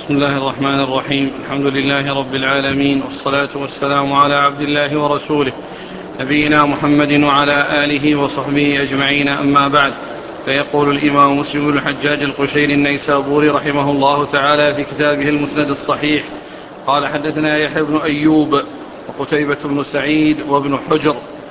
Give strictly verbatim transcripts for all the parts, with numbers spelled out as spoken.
بسم الله الرحمن الرحيم. الحمد لله رب العالمين، والصلاة والسلام على عبد الله ورسوله نبينا محمد وعلى آله وصحبه أجمعين، أما بعد. فيقول الإمام مسلم بن الحجاج القشيري النيسابوري رحمه الله تعالى في كتابه المسند الصحيح: قال حدثنا يحيى بن أيوب وقتيبة بن سعيد وابن حجر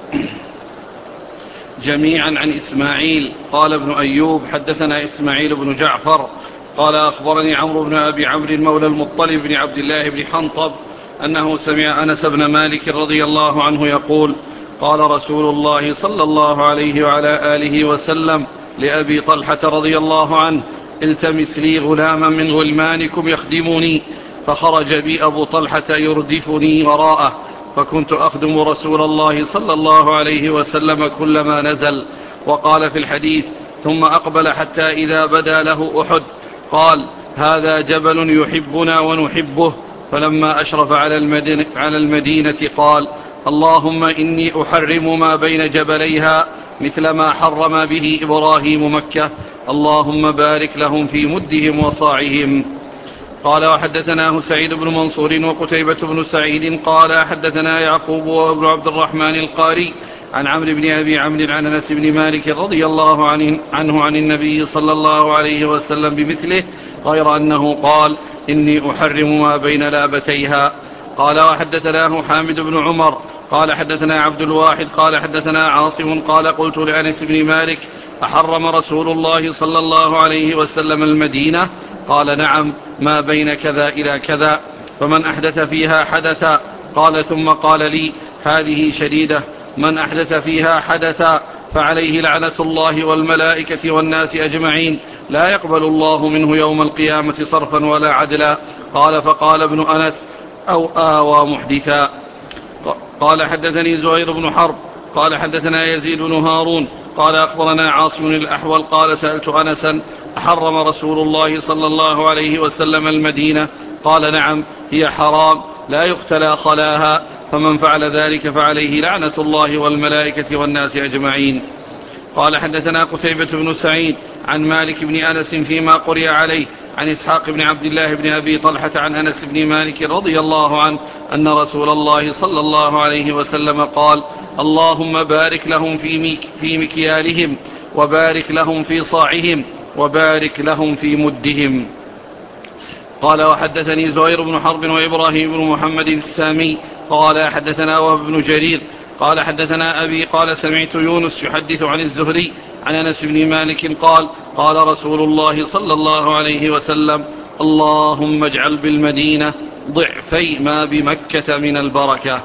جميعا عن إسماعيل. قال ابن أيوب: حدثنا إسماعيل بن جعفر قال أخبرني عمرو بن أبي عمرو مولى المطلب بن عبد الله بن حنطب أنه سمع أنس بن مالك رضي الله عنه يقول: قال رسول الله صلى الله عليه وعلى آله وسلم لأبي طلحة رضي الله عنه: التمس لي غلاما من غلمانكم يخدمني. فخرج بي أبو طلحة يردفني وراءه، فكنت أخدم رسول الله صلى الله عليه وسلم كلما نزل. وقال في الحديث: ثم أقبل حتى إذا بدا له أحد قال: هذا جبل يحبنا ونحبه. فلما أشرف على المدينة, على المدينة قال: اللهم إني أحرم ما بين جبليها مثل ما حرم به إبراهيم مكة، اللهم بارك لهم في مدهم وصاعهم. قال: وحدثناه سعيد بن منصور وقتيبة بن سعيد قال حدثنا يعقوب وابن عبد الرحمن القاري عن عمرو بن أبي عمرو عن أنس بن مالك رضي الله عنه, عنه عن النبي صلى الله عليه وسلم بمثله، غير أنه قال: إني أحرم ما بين لابتيها. قال: وحدثناه حامد بن عمر قال حدثنا عبد الواحد قال حدثنا عاصم قال: قلت لأنس بن مالك: أحرم رسول الله صلى الله عليه وسلم المدينة؟ قال: نعم، ما بين كذا إلى كذا. فمن أحدث فيها حدثا. قال: ثم قال لي: هذه شديدة، من أحدث فيها حدثا فعليه لعنة الله والملائكة والناس أجمعين، لا يقبل الله منه يوم القيامة صرفا ولا عدلا. قال: فقال ابن أنس: أو آوى محدثا. قال: حدثني زهير بن حرب قال حدثنا يزيد بن هارون قال أخبرنا عاصم الأحول قال: سألت أنسا: أحرم رسول الله صلى الله عليه وسلم المدينة؟ قال: نعم، هي حرام لا يختلى خلاها، فمن فعل ذلك فعليه لعنة الله والملائكة والناس أجمعين. قال: حدثنا قتيبة بن سعيد عن مالك بن أنس فيما قرئ عليه عن إسحاق بن عبد الله بن أبي طلحة عن أنس بن مالك رضي الله عنه أن رسول الله صلى الله عليه وسلم قال: اللهم بارك لهم في, ميك في مكيالهم، وبارك لهم في صاعهم، وبارك لهم في مدهم. قال: وحدثني زهير بن حرب وإبراهيم بن محمد السامي قال حدثنا وهب بن جرير قال حدثنا أبي قال: سمعت يونس يحدث عن الزهري عن أنس بن مالك قال: قال رسول الله صلى الله عليه وسلم: اللهم اجعل بالمدينة ضعفي ما بمكة من البركة.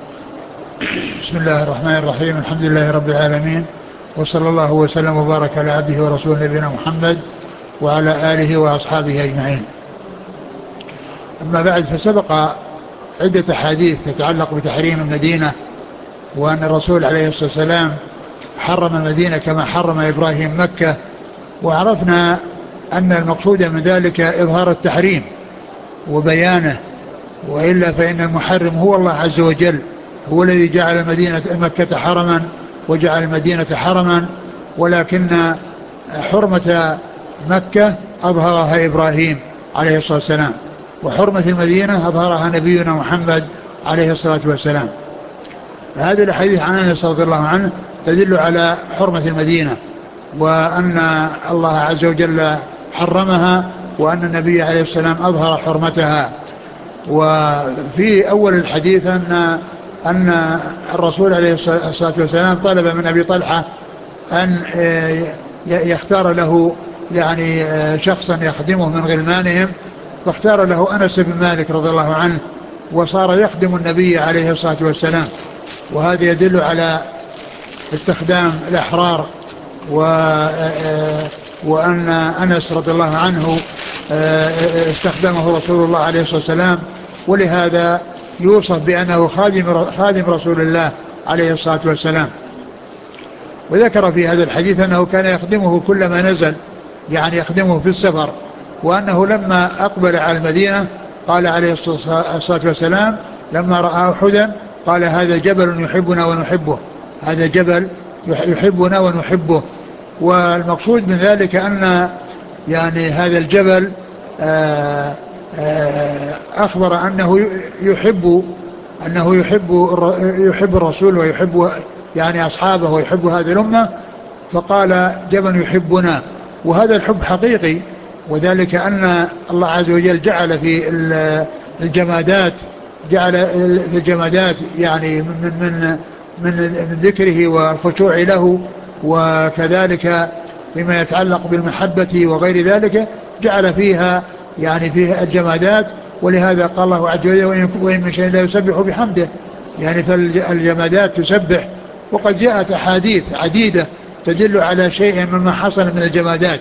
بسم الله الرحمن الرحيم. الحمد لله رب العالمين، وصلى الله وسلم وبارك على عبده ورسوله نبينا محمد وعلى آله وأصحابه أجمعين. أما بعد، فسبق عدة حديث تتعلق بتحريم المدينة، وأن الرسول عليه الصلاة والسلام حرم المدينة كما حرم إبراهيم مكة، وعرفنا أن المقصود من ذلك إظهار التحريم وبيانه، وإلا فإن المحرم هو الله عز وجل، هو الذي جعل المدينة مكة حرما وجعل المدينة حرما، ولكن حرمة مكة أظهرها إبراهيم عليه الصلاة والسلام، وحرمة المدينة أظهرها نبينا محمد عليه الصلاة والسلام. هذه الحديث عن أنس رضي الله عنه تدل على حرمة المدينة، وأن الله عز وجل حرمها، وأن النبي عليه السلام أظهر حرمتها. وفي أول الحديث أن أن الرسول عليه الصلاة والسلام طلب من أبي طلحة أن يختار له يعني شخصا يخدمه من غلمانهم، فاختار له أنس بن مالك رضي الله عنه، وصار يخدم النبي عليه الصلاة والسلام. وهذا يدل على استخدام الأحرار، وأن أنس رضي الله عنه استخدمه رسول الله عليه الصلاة والسلام، ولهذا يوصف بأنه خادم خادم رسول الله عليه الصلاة والسلام. وذكر في هذا الحديث أنه كان يخدمه كلما نزل، يعني يخدمه في السفر، وأنه لما أقبل على المدينة قال عليه الصلاة والسلام لما رأى أحدا قال: هذا جبل يحبنا ونحبه، هذا جبل يحبنا ونحبه. والمقصود من ذلك أن يعني هذا الجبل آآ أخبر أنه يحب أنه يحب يحب الرسول ويحب يعني أصحابه ويحب هذه الأمة، فقال جبل يحبنا، وهذا الحب حقيقي، وذلك أن الله عز وجل جعل في الجمادات جعل في الجمادات يعني من من من ذكره والخشوع له، وكذلك بما يتعلق بالمحبة وغير ذلك جعل فيها يعني فيها الجمادات. ولهذا قال الله عز وجل وإن من شيء لا يسبح بحمده، يعني فالجمادات تسبح. وقد جاءت أحاديث عديدة تدل على شيء مما حصل من الجمادات،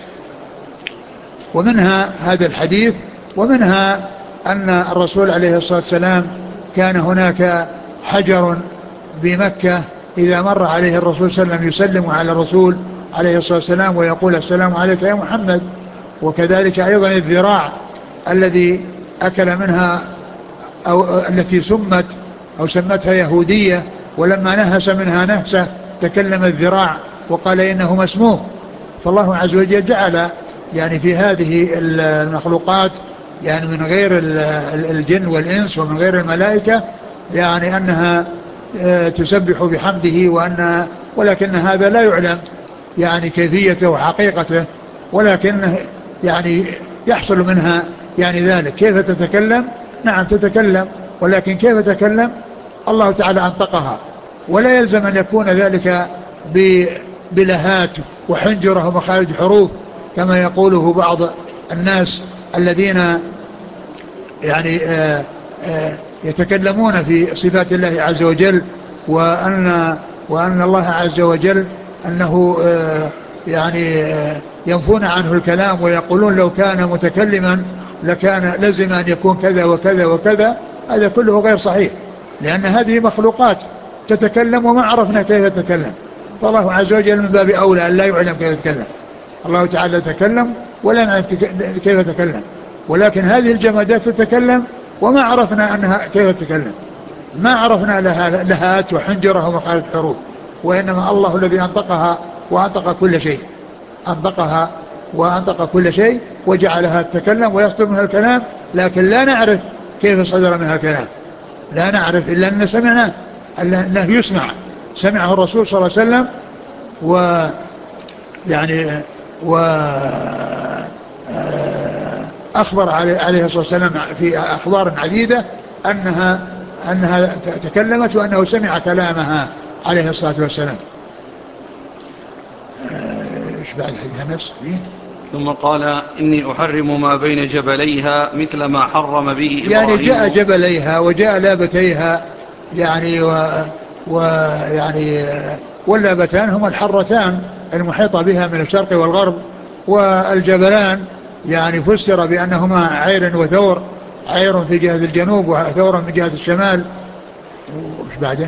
ومنها هذا الحديث، ومنها أن الرسول عليه الصلاة والسلام كان هناك حجر بمكة إذا مر عليه الرسول صلى الله عليه وسلم يسلم على الرسول عليه الصلاة والسلام ويقول السلام عليك يا محمد. وكذلك أيضا الذراع الذي أكل منها أو التي سمت أو سمتها يهودية، ولما نهس منها نهسة تكلم الذراع وقال إنه مسموم. فالله عز وجل جعل يعني في هذه المخلوقات يعني من غير الجن والإنس ومن غير الملائكة يعني أنها تسبح بحمده، وأن ولكن هذا لا يعلم يعني كيفيته وحقيقته، ولكن يعني يحصل منها يعني ذلك. كيف تتكلم؟ نعم تتكلم، ولكن كيف تتكلم؟ الله تعالى أنطقها، ولا يلزم أن يكون ذلك بلهات وحنجرة ومخارج حروف كما يقوله بعض الناس الذين يعني آآ آآ يتكلمون في صفات الله عز وجل، وأن, وأن الله عز وجل أنه يعني ينفون عنه الكلام ويقولون لو كان متكلما لكان لزم أن يكون كذا وكذا وكذا. هذا كله غير صحيح، لأن هذه مخلوقات تتكلم وما عرفنا كيف تتكلم، فالله عز وجل من باب أولى أن لا يعلم كيف يتكلم. الله تعالى تكلم ولا نعلم كيف تتكلم، ولكن هذه الجمادات تتكلم وما عرفنا أنها كيف تتكلم، ما عرفنا لها لهات وحنجرة ومخارج حروف، وإنما الله الذي أنطقها وأنطق كل شيء، أنطقها وأنطق كل شيء وجعلها تتكلم ويصدر منها الكلام، لكن لا نعرف كيف صدر منها الكلام، لا نعرف إلا أن سمعنا أنه يسمع، سمعه الرسول صلى الله عليه وسلم، و يعني وأخبر عليه الصلاة والسلام في أخبار عديدة أنها أنها تكلمت وأنه سمع كلامها عليه الصلاة والسلام. إيش بعد حديث أنس؟ ثم قال إني أحرم ما بين جبليها مثل ما حرم به إبراهيم. يعني جاء جبليها وجاء لابتيها يعني ويعني واللابتان هما الحرتان المحيطة بها من الشرق والغرب، والجبلان يعني فسر بأنهما عير وثور، عير في جهة الجنوب وثور في جهة الشمال. وش بعده؟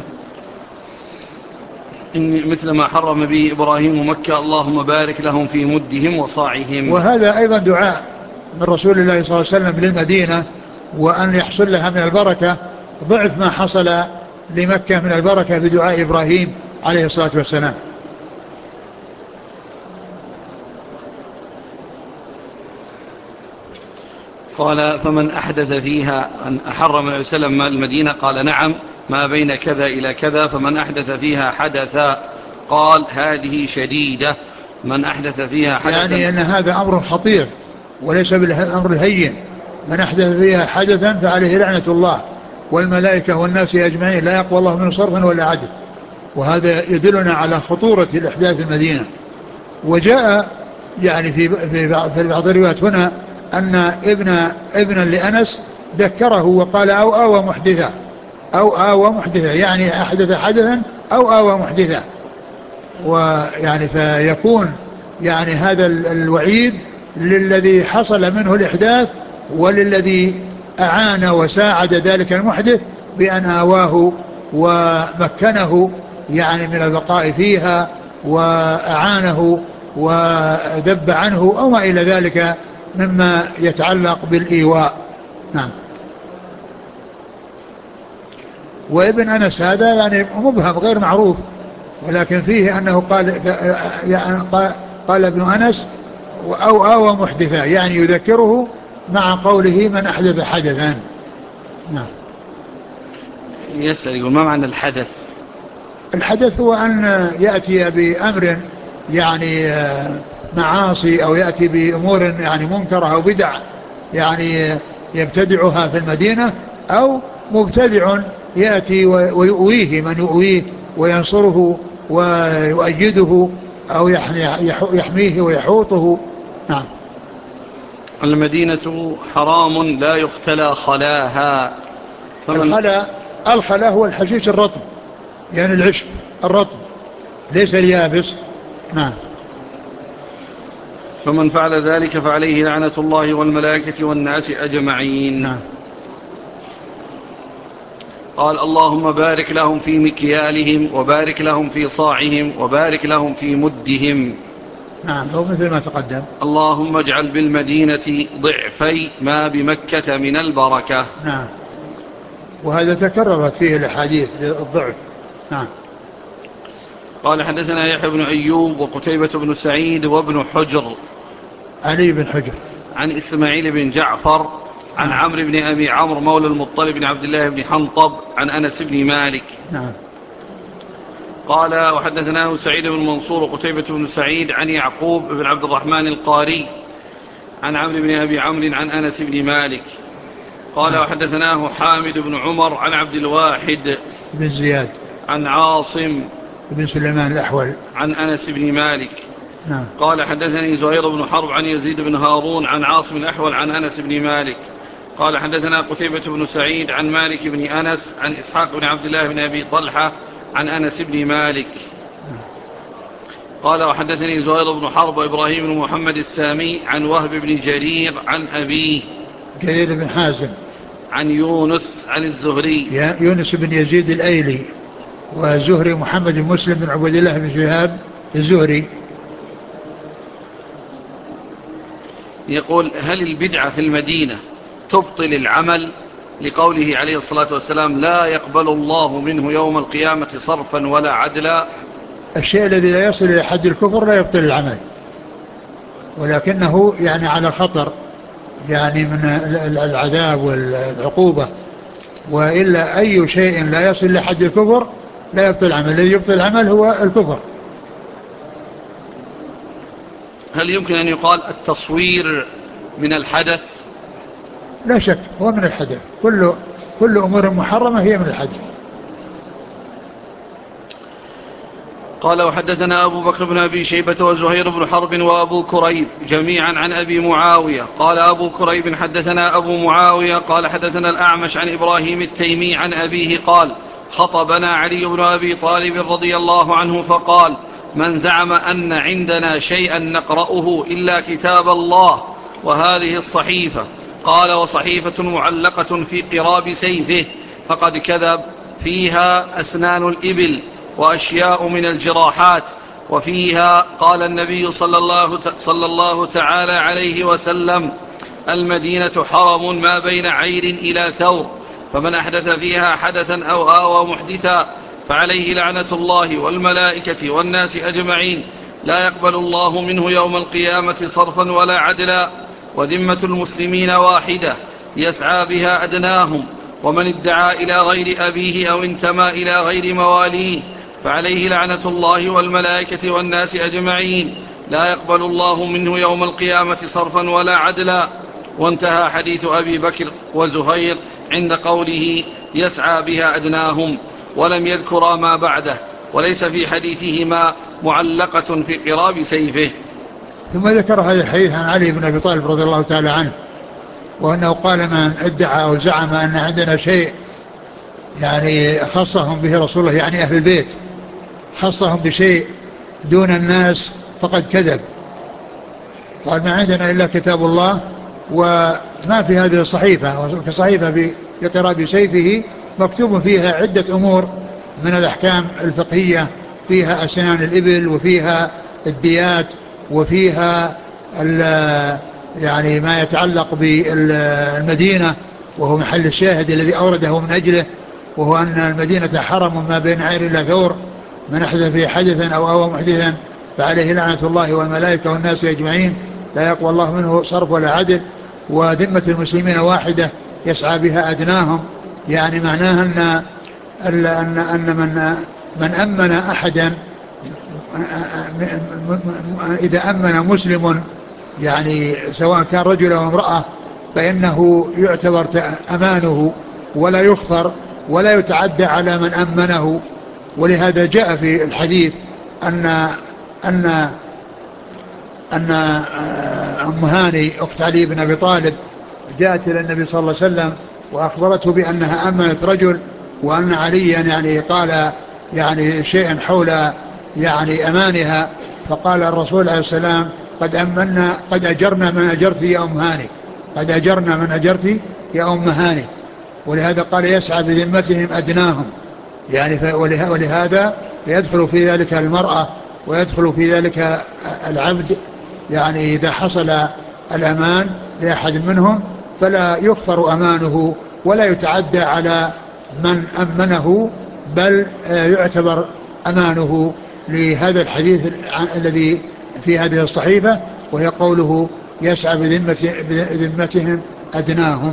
إن مثل ما حرم به إبراهيم مكة اللهم بارك لهم في مدهم وصاعهم. وهذا أيضا دعاء من رسول الله صلى الله عليه وسلم للمدينة، وأن يحصل لها من البركة ضعف ما حصل لمكة من البركة بدعاء إبراهيم عليه الصلاة والسلام. قال فمن أحدث فيها أن حرم النبي صلى الله عليه وسلم المدينة؟ قال نعم، ما بين كذا إلى كذا. فمن أحدث فيها حدثا؟ قال هذه شديدة. من أحدث فيها حدثا يعني أن هذا أمر خطير وليس بالأمر الهين. من أحدث فيها حدثا فعليه لعنة الله والملائكة والناس أجمعين، لا يقوى الله منه صرفا ولا عدل. وهذا يدلنا على خطورة الإحداث في المدينة. وجاء يعني في في بعض الروايات هنا أن ابن ابنا لأنس ذكره وقال أو آوى محدثا، أو آوى محدثا، يعني أحدث حدثا أو آوى محدثا. ويعني فيكون يعني هذا الوعيد للذي حصل منه الإحداث وللذي أعان وساعد ذلك المحدث بأن آواه ومكنه يعني من البقاء فيها وأعانه ودب عنه أو ما إلى ذلك مما يتعلق بالإيواء. نعم. وابن أنس هذا يعني مبهم غير معروف، ولكن فيه أنه قال قال ابن أنس أو آوى محدثا، يعني يذكره مع قوله من أحدث حدثا. نعم. يسأل يقول ما معنى الحدث؟ الحدث هو أن يأتي بأمر يعني معاصي أو يأتي بأمور يعني منكرة أو بدع يعني يبتدعها في المدينة، أو مبتدع يأتي ويؤويه من يؤويه وينصره ويؤيده أو يحميه ويحوطه. نعم. المدينة حرام لا يختلى خلاها. الخلا الخلا هو الحشيش الرطب، يعني العشب الرطب ليس اليابس. نعم. فمن فعل ذلك فعليه لعنة الله والملائكة والناس أجمعين. نعم. قال اللهم بارك لهم في مكيالهم وبارك لهم في صاعهم وبارك لهم في مدهم. نعم، هو مثل ما تقدم. اللهم اجعل بالمدينة ضعفي ما بمكة من البركة. نعم، وهذا تكررت فيه الأحاديث بالضعف. نعم. قال حدثنا يحيى بن أيوب وقتيبة بن سعيد وابن حجر، علي بن حجر، عن إسماعيل بن جعفر عن نعم. عمرو بن أبي عمرو مولى المطلب بن عبد الله بن حنطب عن أنس بن مالك. نعم. قال وحدثناه سعيد بن منصور وقتيبة بن سعيد عن يعقوب بن عبد الرحمن القاري عن عمرو بن أبي عمرو عن أنس بن مالك. قال نعم. وحدثناه حامد بن عمر عن عبد الواحد بن زياد عن عاصم بن سليمان الأحول عن أنس بن مالك. نعم. قال حدثني زهير بن حرب عن يزيد بن هارون عن عاصم الأحول عن أنس بن مالك. قال حدثنا قتيبة بن سعيد عن مالك بن أنس عن إسحاق بن عبد الله بن أبي طلحة عن أنس بن مالك. قال وحدثني زهير بن حرب وإبراهيم بن محمد السامي عن وهب بن جرير عن أبيه جرير بن حازم عن يونس عن الزهري. يونس بن يزيد الأيلي، وزهري محمد بن مسلم بن عبد الله بن شهاب الزهري. يقول هل البدعة في المدينة تبطل العمل لقوله عليه الصلاة والسلام لا يقبل الله منه يوم القيامة صرفا ولا عدلا؟ الشيء الذي لا يصل إلى حد الكفر لا يبطل العمل، ولكنه يعني على خطر يعني من العذاب والعقوبة، وإلا أي شيء لا يصل لحد الكفر لا يبطل العمل. الذي يبطل العمل هو الكفر. هل يمكن أن يقال التصوير من الحدث؟ لا شك هو من الحدث، كل كل أمور محرمة هي من الحدث. قال وحدثنا أبو بكر بن أبي شيبة وزهير بن حرب وأبو كريب جميعا عن أبي معاوية. قال أبو كريب حدثنا أبو معاوية قال حدثنا الأعمش عن إبراهيم التيمي عن أبيه قال خطبنا علي بن أبي طالب رضي الله عنه فقال من زعم أن عندنا شيئا نقرأه إلا كتاب الله وهذه الصحيفة، قال وصحيفة معلقة في قراب سيفه، فقد كذب، فيها أسنان الإبل وأشياء من الجراحات، وفيها قال النبي صلى الله, صلى الله تعالى عليه وسلم المدينة حرم ما بين عير إلى ثور، فمن أحدث فيها حدثا أو آوى محدثا فعليه لعنة الله والملائكة والناس أجمعين لا يقبل الله منه يوم القيامة صرفا ولا عدلا، وذمة المسلمين واحدة يسعى بها أدناهم، ومن ادعى إلى غير أبيه أو انتمى إلى غير مواليه فعليه لعنة الله والملائكة والناس أجمعين لا يقبل الله منه يوم القيامة صرفا ولا عدلا. وانتهى حديث أبي بكر وزهير عند قوله يسعى بها أدناهم، ولم يذكر ما بعده، وليس في حديثهما معلقة في قراب سيفه. ثم ذكر هذا الحديث عن علي بن أبي طالب رضي الله تعالى عنه، وأنه قال من ادعى أو زعم أن عندنا شيء يعني خصهم به رسول الله، يعني أهل البيت خصهم بشيء دون الناس فقد كذب. قال ما عندنا إلا كتاب الله، وما في هذه الصحيفة، كصحيفة بقراب سيفه مكتوب فيها عدة أمور من الأحكام الفقهية، فيها أسنان الإبل وفيها الديات وفيها يعني ما يتعلق بالمدينة، وهو محل الشاهد الذي أورده من أجله، وهو أن المدينة حرم ما بين عير إلى ثور، من أحدث فيه حدثا أو أوى محدثا فعليه لعنة الله والملائكة والناس أجمعين لا يقوى الله منه صرف ولا عدل. وذمة المسلمين واحدة يسعى بها أدناهم، يعني معناها أن أن أن من من أمن أحدا، إذا أمن مسلم يعني سواء كان رجل أو امرأة فإنه يعتبر أمانه ولا يخفر ولا يتعدى على من أمنه. ولهذا جاء في الحديث أن أن أن أم هاني أخت علي بن أبي طالب جاءت إلى النبي صلى الله عليه وسلم وأخبرته بأنها أمنت رجل، وأن عليا يعني قال يعني شيئا حول يعني أمانها، فقال الرسول عليه السلام قد أمنا قد أجرنا من أجرت يا أم هاني، قد أجرنا من أجرت يا أم هاني. ولهذا قال يسعى بذمتهم أدناهم، يعني ولهذا يدخل في ذلك المرأة ويدخل في ذلك العبد، يعني إذا حصل الأمان لأحد منهم فلا يغفر أمانه ولا يتعدى على من أمنه، بل يعتبر أمانه. لهذا الحديث الذي في هذه الصحيفة وهي قوله يسعى بذمتهم أدناهم.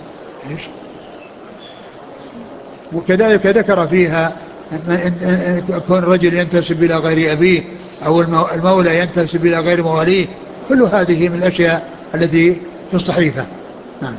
وكذلك ذكر فيها كون الرجل ينتسب إلى غير أبيه أو المولى ينتسب إلى غير مواليه، كل هذه من الأشياء التي في الصحيفة. نعم.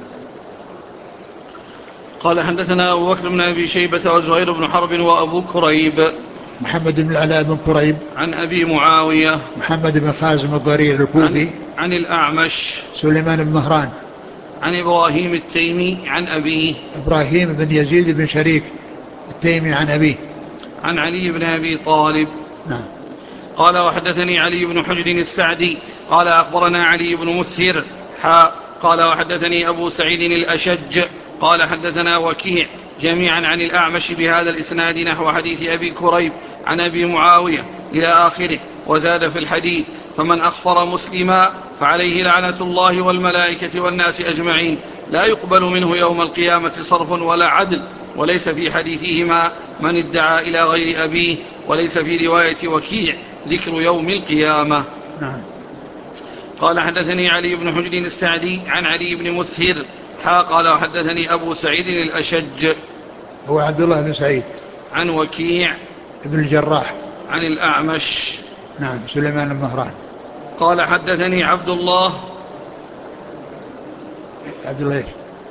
قال حدثنا أبو بكر بن أبي شيبة وزهير بن حرب وأبو كريب محمد بن العلاء بن كريب عن أبي معاوية محمد بن خازم الضرير الكوفي عن, عن الأعمش سليمان بن مهران عن إبراهيم التيمي عن أبيه إبراهيم بن يزيد بن شريك التيمي عن أبيه عن علي بن أبي طالب. نعم. قال وحدثني علي بن حجر السعدي قال أخبرنا علي بن مسهر حاء قال وحدثني أبو سعيد الأشج قال حدثنا وكيع جميعا عن الأعمش بهذا الإسناد نحو حديث أبي كريب عن أبي معاوية إلى آخره، وزاد في الحديث فمن أخفر مسلما فعليه لعنة الله والملائكة والناس أجمعين لا يقبل منه يوم القيامة صرف ولا عدل. وليس في حديثهما من ادعى إلى غير أبيه، وليس في رواية وكيع ذكر يوم القيامة. نعم. قال حدثني علي بن حجر السعدي عن علي بن مسهر حا قال وحدثني أبو سعيد الأشج هو عبد الله بن سعيد عن وكيع ابن الجراح عن الأعمش نعم سليمان المهران قال حدثني عبد الله عبد الله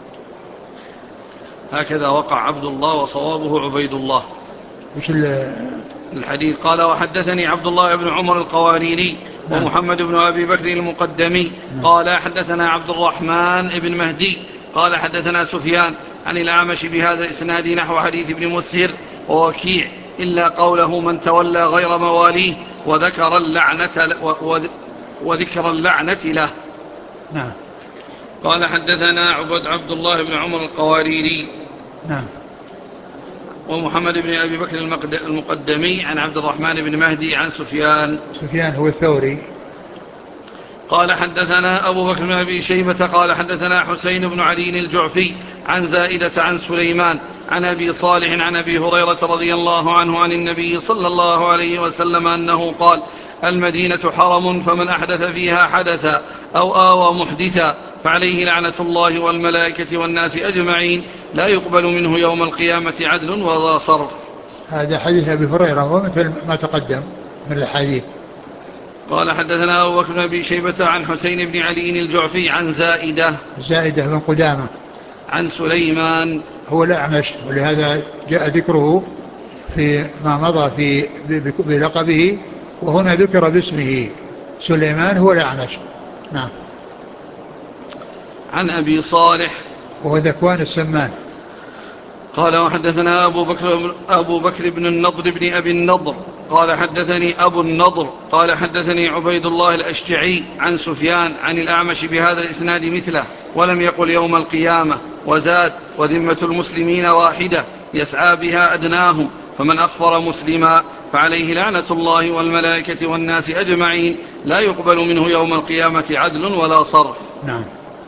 هكذا وقع عبد الله وصوابه عبيد الله. وش الحديث؟ قال وحدثني عبد الله بن عمر القواريري نعم. ومحمد بن أبي بكر المقدمي نعم. قال حدثنا عبد الرحمن بن مهدي قال حدثنا سفيان عن الأعمش بهذا الإسناد نحو حديث ابن مسهر ووكيع إلا قوله من تولى غير مواليه وذكر اللعنة وذكر اللعنة له. نعم. قال حدثنا عبد عبد الله بن عمر القواريري نعم. ومحمد بن أبي بكر المقدمي عن عبد الرحمن بن مهدي عن سفيان سفيان هو الثوري. قال حدثنا أبو بكر بن أبي شيبة قال حدثنا حسين بن علي الجعفي عن زائدة عن سليمان عن أبي صالح عن أبي هريرة رضي الله عنه عن النبي صلى الله عليه وسلم أنه قال المدينة حرم فمن أحدث فيها حدثا أو آوى محدثا فعليه لعنة الله والملائكة والناس أجمعين لا يقبل منه يوم القيامة عدل ولا صرف. هذا حديث أبي هريرة ومثل ما تقدم من الحديث. قال حدثنا أبو بكر بن أبي شيبة عن حسين بن علي الجعفي عن زائدة زائدة بن قدامة عن سليمان هو الأعمش، ولهذا جاء ذكره في ما مضى في بلقبه، وهنا ذكر باسمه سليمان هو الأعمش. نعم. عن أبي صالح وهو ذكوان السمان. قال وحدثنا أبو بكر, أبو بكر بن النضر بن أبي النضر قال حدثني أبو النضر قال حدثني عبيد الله الأشجعي عن سفيان عن الأعمش بهذا الإسناد مثله ولم يقل يوم القيامة، وزاد وذمة المسلمين واحدة يسعى بها أدناهم فمن أخفر مسلما فعليه لعنة الله والملائكة والناس أجمعين لا يقبل منه يوم القيامة عدل ولا صرف. نعم.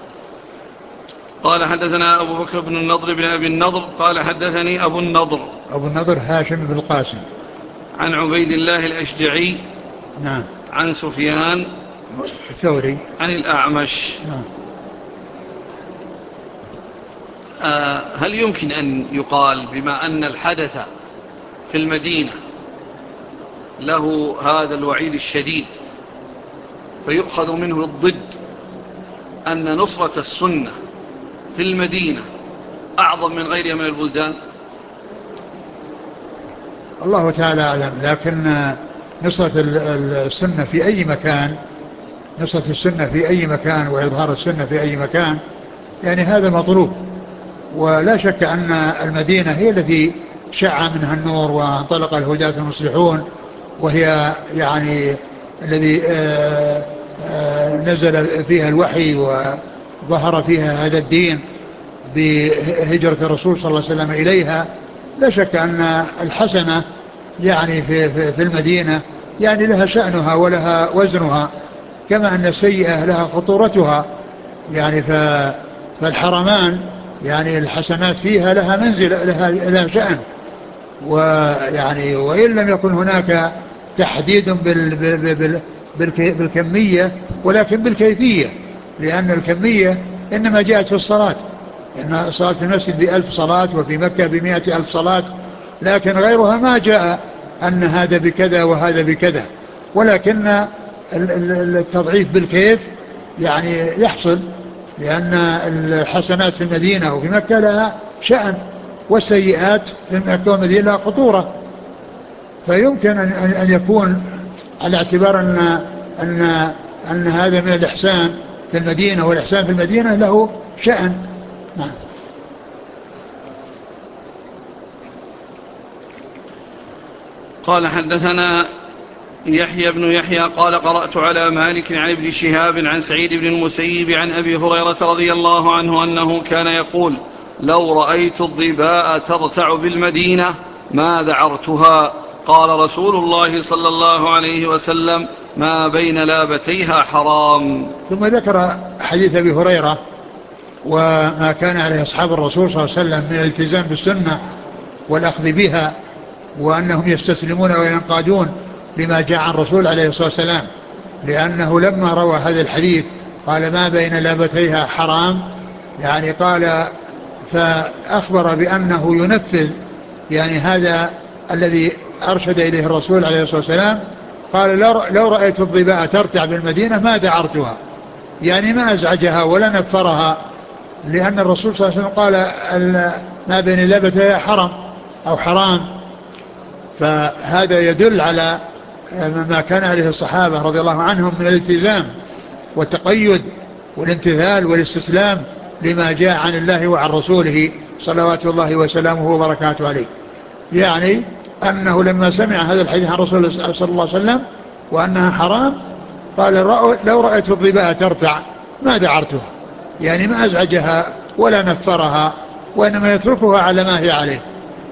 قال حدثنا أبو بكر بن النضر بن أبي النضر قال حدثني أبو النضر أبو النضر هاشم بن القاسم عن عبيد الله الأشجعي نعم. عن سفيان الثوري عن الأعمش. نعم. هل يمكن أن يقال بما أن الحدث في المدينة له هذا الوعيد الشديد فيؤخذ منه الضد أن نصرة السنة في المدينة أعظم من غيرها من البلدان؟ الله تعالى أعلم، لكن نصرة السنة في أي مكان، نصرة السنة في أي مكان وإظهار السنة في أي مكان يعني هذا مطلوب. ولا شك أن المدينة هي التي شع منها النور وانطلق الهداة المصلحون، وهي يعني الذي آآ آآ نزل فيها الوحي وظهر فيها هذا الدين بهجرة الرسول صلى الله عليه وسلم إليها. لا شك أن الحسنة يعني في, في, في المدينة يعني لها شأنها ولها وزنها، كما أن السيئة لها خطورتها. يعني فالحرمان يعني الحسنات فيها لها منزل، لها, لها شأن. ويعني وإن لم يكن هناك تحديد بال بال بال بالكمية ولكن بالكيفية، لأن الكمية إنما جاءت في الصلاة، إن الصلاة في المسجد بألف صلاة وفي مكة بمئة ألف صلاة، لكن غيرها ما جاء أن هذا بكذا وهذا بكذا. ولكن التضعيف بالكيف يعني يحصل، لأن الحسنات في المدينة وفي مكة لها شأن، والسيئات في مكة والمدينة لها خطورة. فيمكن أن يكون على اعتبار أن, أن, أن هذا من الإحسان في المدينة، والإحسان في المدينة له شأن. نعم. قال حدثنا يحيى بن يحيى قال قرأت على مالك عن ابن شهاب عن سعيد بن المسيب عن أبي هريرة رضي الله عنه أنه كان يقول: لو رأيت الظباء ترتع بالمدينة ما ذعرتها. قال رسول الله صلى الله عليه وسلم: ما بين لابتيها حرام. ثم ذكر حديث أبي هريرة وما كان عليه أصحاب الرسول صلى الله عليه وسلم من الالتزام بالسنة والأخذ بها، وأنهم يستسلمون وينقادون لما جاء عن الرسول عليه الصلاة والسلام، لأنه لما روى هذا الحديث قال: ما بين لابتيها حرام، يعني قال فأخبر بأنه ينفذ يعني هذا الذي أرشد إليه الرسول عليه الصلاة والسلام. قال: لو رأيت الظباء ترتع بالمدينة ما دعرتها، يعني ما أزعجها ولا نفرها، لأن الرسول صلى الله عليه وسلم قال: ما بين لابتيها حرام أو حرام. فهذا يدل على ما كان عليه الصحابة رضي الله عنهم من الالتزام والتقيد والامتثال والاستسلام لما جاء عن الله وعن رسوله صلوات الله وسلامه وبركاته عليه. يعني أنه لما سمع هذا الحديث عن رسول الله صلى الله عليه وسلم وأنها حرام قال: لو رأيت الظباء ترتع ما دعرتها، يعني ما أزعجها ولا نفرها، وإنما يتركها على ما هي عليه.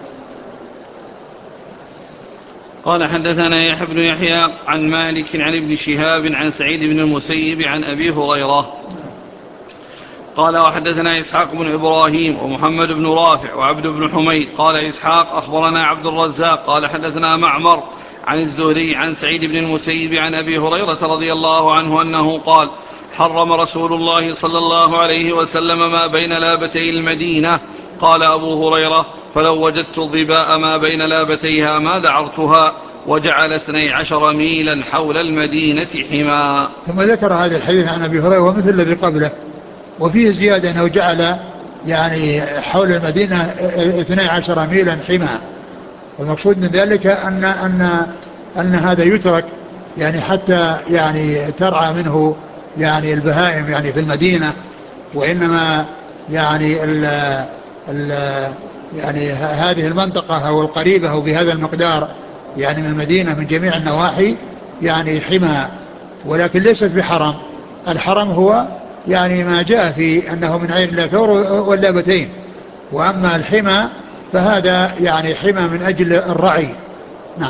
قال حدثنا يحيى بن يحيى عن مالك عن ابن شهاب عن سعيد بن المسيب عن أبي هريرة قال: وحدثنا إسحاق بن إبراهيم ومحمد بن رافع وعبد بن حميد. قال إسحاق: أخبرنا عبد الرزاق قال حدثنا معمر عن الزهري عن سعيد بن المسيب عن أبي هريرة رضي الله عنه أنه قال: حرم رسول الله صلى الله عليه وسلم ما بين لابتي المدينة. قال أبو هريرة: فلو وجدت الظباء ما بين لابتيها ما ذعرتها. وجعل اثني عشر ميلا حول المدينة حما. ثم ذكر هذا الحديث عن أبي هريرة ومثل الذي قبله، وفيه زيادة أنه جعل يعني حول المدينة اثني عشر ميلا حما. والمقصود من ذلك أن, أن, أن هذا يترك يعني حتى يعني ترعى منه يعني البهائم يعني في المدينة، وإنما يعني ال ال يعني هذه المنطقة أو القريبة أو بهذا المقدار يعني من المدينة من جميع النواحي يعني حما، ولكن ليست بحرم. الحرم هو يعني ما جاء في أنه من عين لا ثور واللابتين، وأما الحمى فهذا يعني حمى من أجل الرعي. نعم.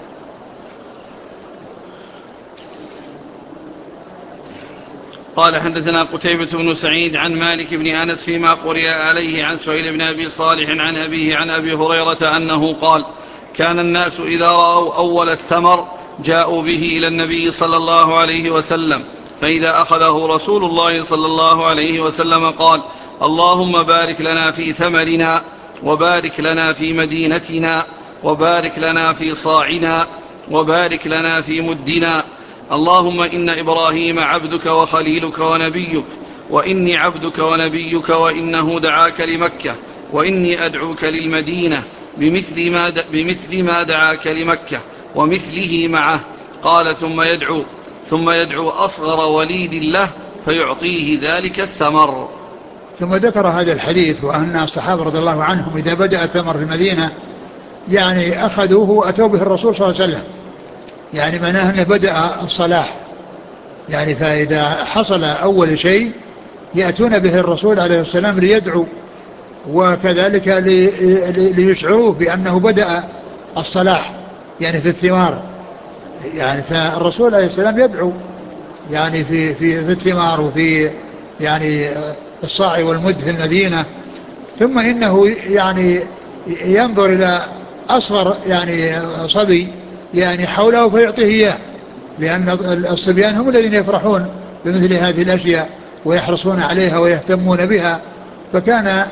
قال حدثنا قتيبة بن سعيد عن مالك بن أنس فيما قرئ عليه عن سهيل بن أبي صالح عن أبيه عن أبي هريرة أنه قال: كان الناس إذا رأوا أول الثمر جاءوا به إلى النبي صلى الله عليه وسلم فإذا أخذه رسول الله صلى الله عليه وسلم قال: اللهم بارك لنا في ثمرنا، وبارك لنا في مدينتنا، وبارك لنا في صاعنا، وبارك لنا في مدنا. اللهم إن إبراهيم عبدك وخليلك ونبيك، وإني عبدك ونبيك، وإنه دعاك لمكة، وإني أدعوك للمدينة بمثل ما, د... بمثل ما دعاك لمكة ومثله معه. قال: ثم يدعو ثم يدعو أصغر وليد له فيعطيه ذلك الثمر. ثم ذكر هذا الحديث وأن الصحابة رضي الله عنهم إذا بدأ الثمر في المدينة يعني أخذوه وأتوا به الرسول صلى الله عليه وسلم، يعني معناه أنه بدأ الصلاح، يعني فإذا حصل أول شيء يأتون به الرسول عليه السلام ليدعو، وكذلك ليشعروه بأنه بدأ الصلاح يعني في الثمار. يعني فالرسول عليه السلام يدعو يعني في في في الثمار وفي يعني الصاع والمد في المدينة. ثم إنه يعني ينظر إلى أصغر يعني صبي يعني حوله فيعطيه إياه، لأن الصبيان هم الذين يفرحون بمثل هذه الأشياء ويحرصون عليها ويهتمون بها. فكان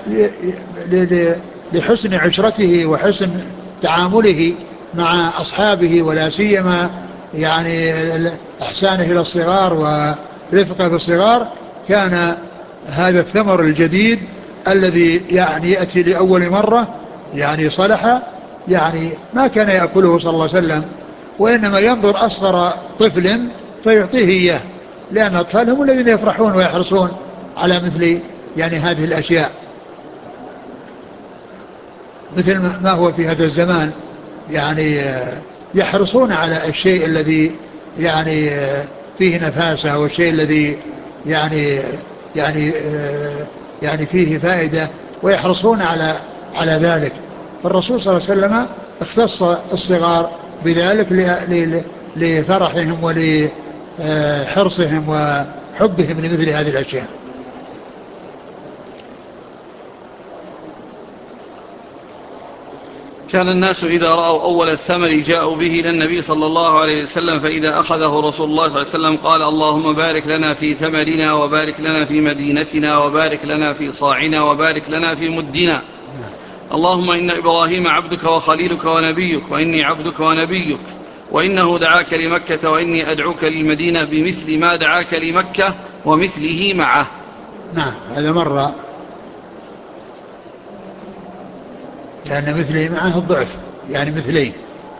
لحسن عشرته وحسن تعامله مع أصحابه ولا سيما يعني إحسانه إلى الصغار ورفقه بالصغار، كان هذا الثمر الجديد الذي يعني يأتي لأول مرة يعني صلح، يعني ما كان يأكله صلى الله عليه وسلم، وإنما ينظر أصغر طفل فيعطيه إياه، لأن الأطفال هم الذين يفرحون ويحرصون على مثل يعني هذه الأشياء، مثل ما هو في هذا الزمان، يعني يحرصون على الشيء الذي يعني فيه نفاسة والشيء الذي يعني يعني يعني فيه فائدة ويحرصون على على ذلك. فالرسول صلى الله عليه وسلم اختص الصغار بذلك لفرحهم ولحرصهم وحبهم لمثل هذه الأشياء. كان الناس إذا رأوا أول الثمر جاءوا به إلى النبي صلى الله عليه وسلم، فإذا أخذه رسول الله صلى الله عليه وسلم قال: اللهم بارك لنا في ثمرنا، وبارك لنا في مدينتنا، وبارك لنا في صاعنا، وبارك لنا في مدنا. اللهم إن إبراهيم عبدك وخليلك ونبيك، وإني عبدك ونبيك، وإنه دعاك لمكة، وإني أدعوك للمدينة بمثل ما دعاك لمكة ومثله معه. نعم، هذا مرة، لأن مثله معه الضعف يعني مثلين.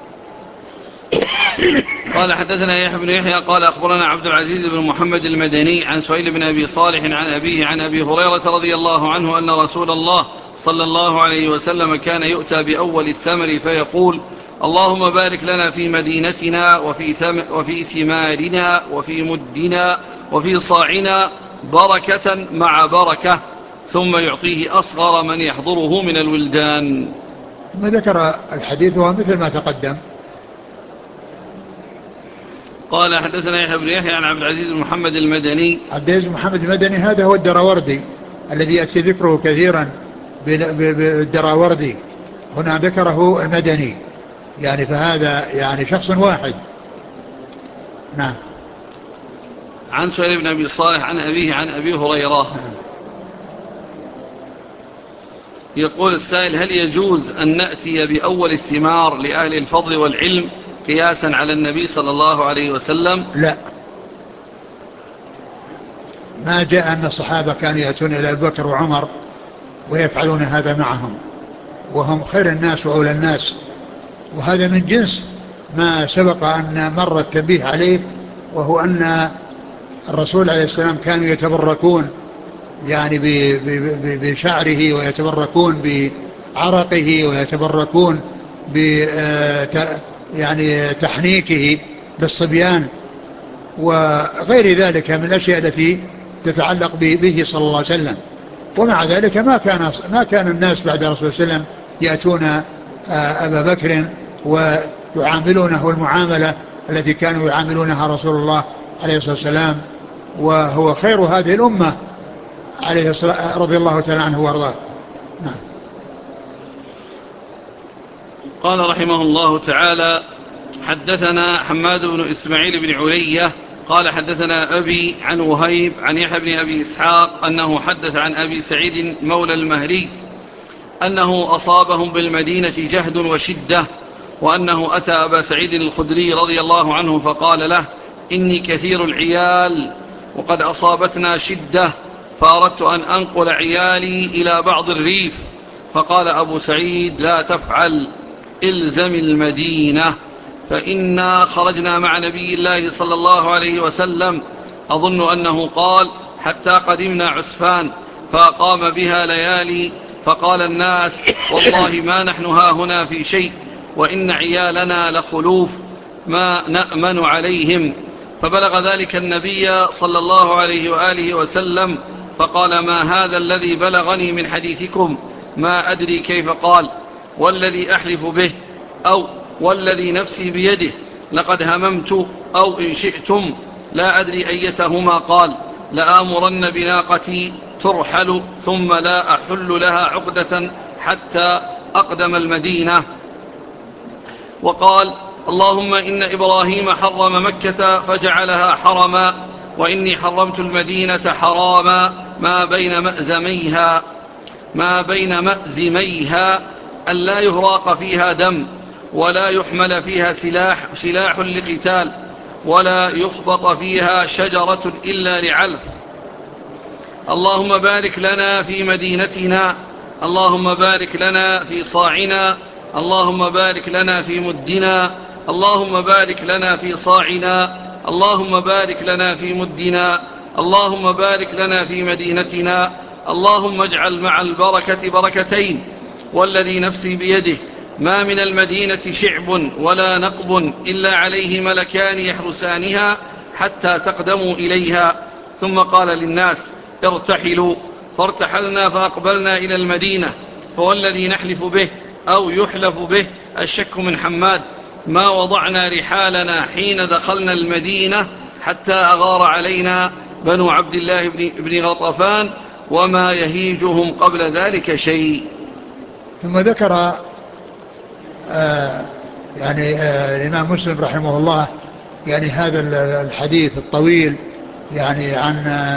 قال: حدثنا يحيى بن يحيى قال أخبرنا عبد العزيز بن محمد المدني عن سهيل بن أبي صالح عن أبيه عن أبي هريرة رضي الله عنه أن رسول الله صلى الله عليه وسلم كان يؤتى بأول الثمر فيقول: اللهم بارك لنا في مدينتنا وفي, ثم وفي ثمارنا وفي مدنا وفي صاعنا بركة مع بركة، ثم يعطيه أصغر من يحضره من الولدان. ثم ذكر الحديث ومثل ما تقدم. قال: حدثنا يحيى بن يحيى عن عبد العزيز بن محمد المدني. عبد العزيز بن محمد المدني هذا هو الدراوردي الذي يأتي ذكره كثيرا بالدراوردي، هنا ذكره المدني يعني، فهذا يعني شخص واحد. نعم. عن سهيل بن أبي صالح عن أبيه عن أبي هريرة. نعم. يقول السائل: هل يجوز أن نأتي بأول الثمار لأهل الفضل والعلم قياسا على النبي صلى الله عليه وسلم؟ لا، ما جاء أن الصحابة كانوا يأتون إلى أبي بكر وعمر ويفعلون هذا معهم، وهم خير الناس وأولى الناس، وهذا من جنس ما سبق أن مر التنبيه عليه، وهو أن الرسول عليه السلام كانوا يتبركون يعني بشعره، ويتبركون بعرقه، ويتبركون ب يعني تحنيكه للصبيان وغير ذلك من الأشياء التي تتعلق به صلى الله عليه وسلم. ومع ذلك ما كان ما كان الناس بعد الرسول صلى الله عليه وسلم يأتون أبا بكر ويعاملونه المعاملة التي كانوا يعاملونها رسول الله عليه الصلاة والسلام، وهو خير هذه الأمة عليه الصلاة رضي الله تعالى عنه وارضاه. نعم. قال رحمه الله تعالى: حدثنا حماد بن إسماعيل بن علية قال حدثنا أبي عن وهيب عن يحيى بن أبي إسحاق أنه حدث عن أبي سعيد مولى المهري أنه أصابهم بالمدينة جهد وشدة، وأنه أتى أبا سعيد الخدري رضي الله عنه فقال له: إني كثير العيال وقد أصابتنا شدة، فأردت أن أنقل عيالي إلى بعض الريف. فقال أبو سعيد: لا تفعل، إلزم المدينة، فإنا خرجنا مع نبي الله صلى الله عليه وسلم، أظن أنه قال: حتى قدمنا عسفان فأقام بها ليالي، فقال الناس: والله ما نحن هاهنا في شيء، وإن عيالنا لخلوف ما نأمن عليهم. فبلغ ذلك النبي صلى الله عليه وآله وسلم فقال: ما هذا الذي بلغني من حديثكم؟ ما أدري كيف قال، والذي أحلف به، أو والذي نفسي بيده لقد هممت، أو إن شئتم لا أدري أيتهما قال: لآمرن بناقتي ترحل ثم لا أحل لها عقدة حتى أقدم المدينة. وقال: اللهم إن إبراهيم حرم مكة فجعلها حرما، وإني حرمت المدينة حراما ما بين مأزميها ما بين مأزميها ألا يهراق فيها دم، ولا يحمل فيها سلاح, سلاح لقتال، ولا يخبط فيها شجرة إلا لعلف. اللهم بارك لنا في مدينتنا، اللهم بارك لنا في صاعنا، اللهم بارك لنا في مدنا، اللهم بارك لنا في صاعنا، اللهم بارك لنا في مدنا، اللهم بارك لنا في مدينتنا، اللهم اجعل مع البركة بركتين، والذي نفسي بيده ما من المدينة شعب ولا نقب إلا عليه ملكان يحرسانها حتى تقدموا إليها. ثم قال للناس: ارتحلوا، فارتحلنا فأقبلنا إلى المدينة، فوالذي نحلف به أو يحلف به الشك من حماد ما وضعنا رحالنا حين دخلنا المدينة حتى أغار علينا بنو عبد الله بن غطفان، وما يهيجهم قبل ذلك شيء. ثم ذكر آه يعني آه الإمام مسلم رحمه الله يعني هذا الحديث الطويل يعني عن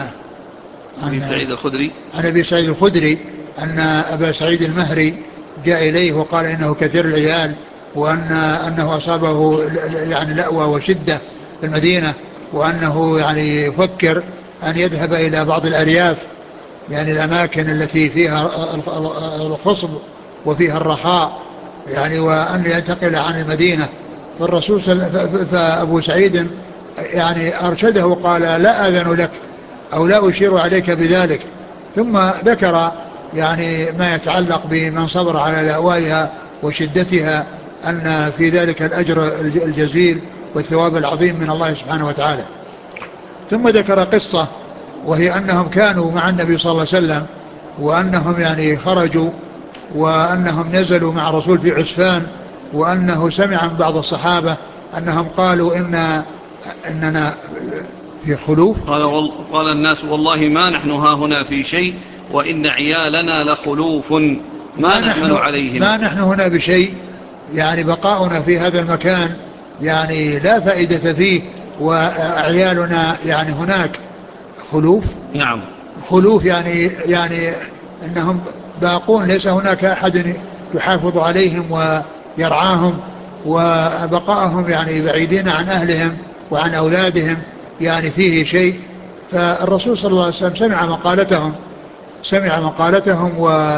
عن أبي سعيد الخدري عن أبي سعيد الخدري أن أبا سعيد المهري جاء إليه وقال إنه كثير العيال، وأن أنه أصابه يعني لأوى وشدة في المدينة، وأنه يعني يفكر أن يذهب إلى بعض الأرياف، يعني الأماكن التي فيها الخصب وفيها الرخاء، يعني وأن ينتقل عن المدينة. فالرسول فأبو سعيد يعني أرشده وقال: لا أذن لك أو لا أشير عليك بذلك. ثم ذكر يعني ما يتعلق بمن صبر على لأوائها وشدتها، أن في ذلك الأجر الجزيل والثواب العظيم من الله سبحانه وتعالى. ثم ذكر قصة، وهي أنهم كانوا مع النبي صلى الله عليه وسلم، وأنهم يعني خرجوا، وأنهم نزلوا مع الرسول في عسفان، وأنه سمع من بعض الصحابة أنهم قالوا إن إننا في خلوف. قال, وال... قال الناس: والله ما نحن هاهنا في شيء، وإن عيالنا لخلوف ما, ما نأمن عليهم. ما نحن هنا بشيء، يعني بقاؤنا في هذا المكان يعني لا فائدة فيه، وعيالنا يعني هناك خلوف. نعم، خلوف يعني يعني أنهم باقون، ليس هناك أحد يحافظ عليهم ويرعاهم، وبقائهم يعني بعيدين عن أهلهم وعن أولادهم يعني فيه شيء. فالرسول صلى الله عليه وسلم سمع مقالتهم سمع مقالتهم و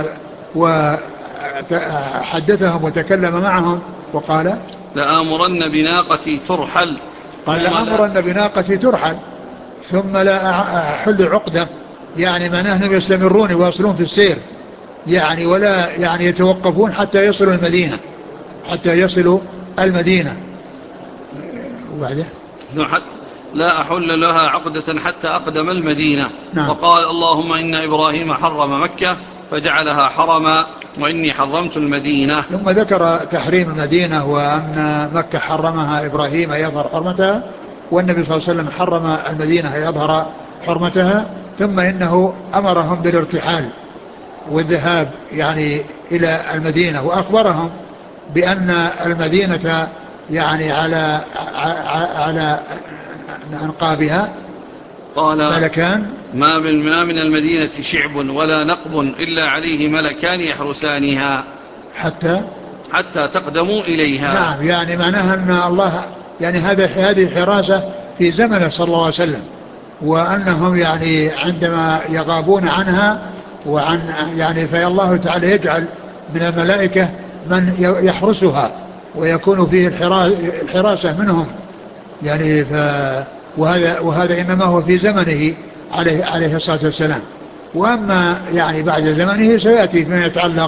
وحدثهم وتكلم معهم وقال: لآمرن بناقتي ترحل قال لآمرن بناقتي ترحل ثم لا أحل عقدة، يعني ما نحن يستمرون يواصلون في السير، يعني ولا يعني يتوقفون حتى يصلوا المدينة حتى يصلوا المدينة. وبعده لا أحل لها عقدة حتى أقدم المدينة. نعم. وقال: اللهم إن إبراهيم حرم مكة فجعلها حرما، وإني حرمت المدينة. ثم ذكر تحريم المدينة، وأن مكة حرمها إبراهيم يظهر حرمتها، والنبي صلى الله عليه وسلم حرم المدينة يظهر حرمتها. ثم إنه أمرهم بالارتحال والذهاب يعني إلى المدينة، وأخبرهم بأن المدينة يعني على على أنقابها قال ملكان. ما من المدينة شعب ولا نقب إلا عليه ملكان يحرسانها حتى حتى تقدموا إليها. نعم، يعني معناها أن الله يعني هذا هذه حراسة في زمنه صلى الله عليه وسلم، وأنهم يعني عندما يغابون عنها وعن يعني فالله تعالى يجعل من الملائكة من يحرسها ويكون فيه الحراسة منهم يعني ف وهذا وهذا إنما هو في زمنه عليه عليه الصلاة والسلام. وأما يعني بعد زمنه سيأتي فيما يتعلق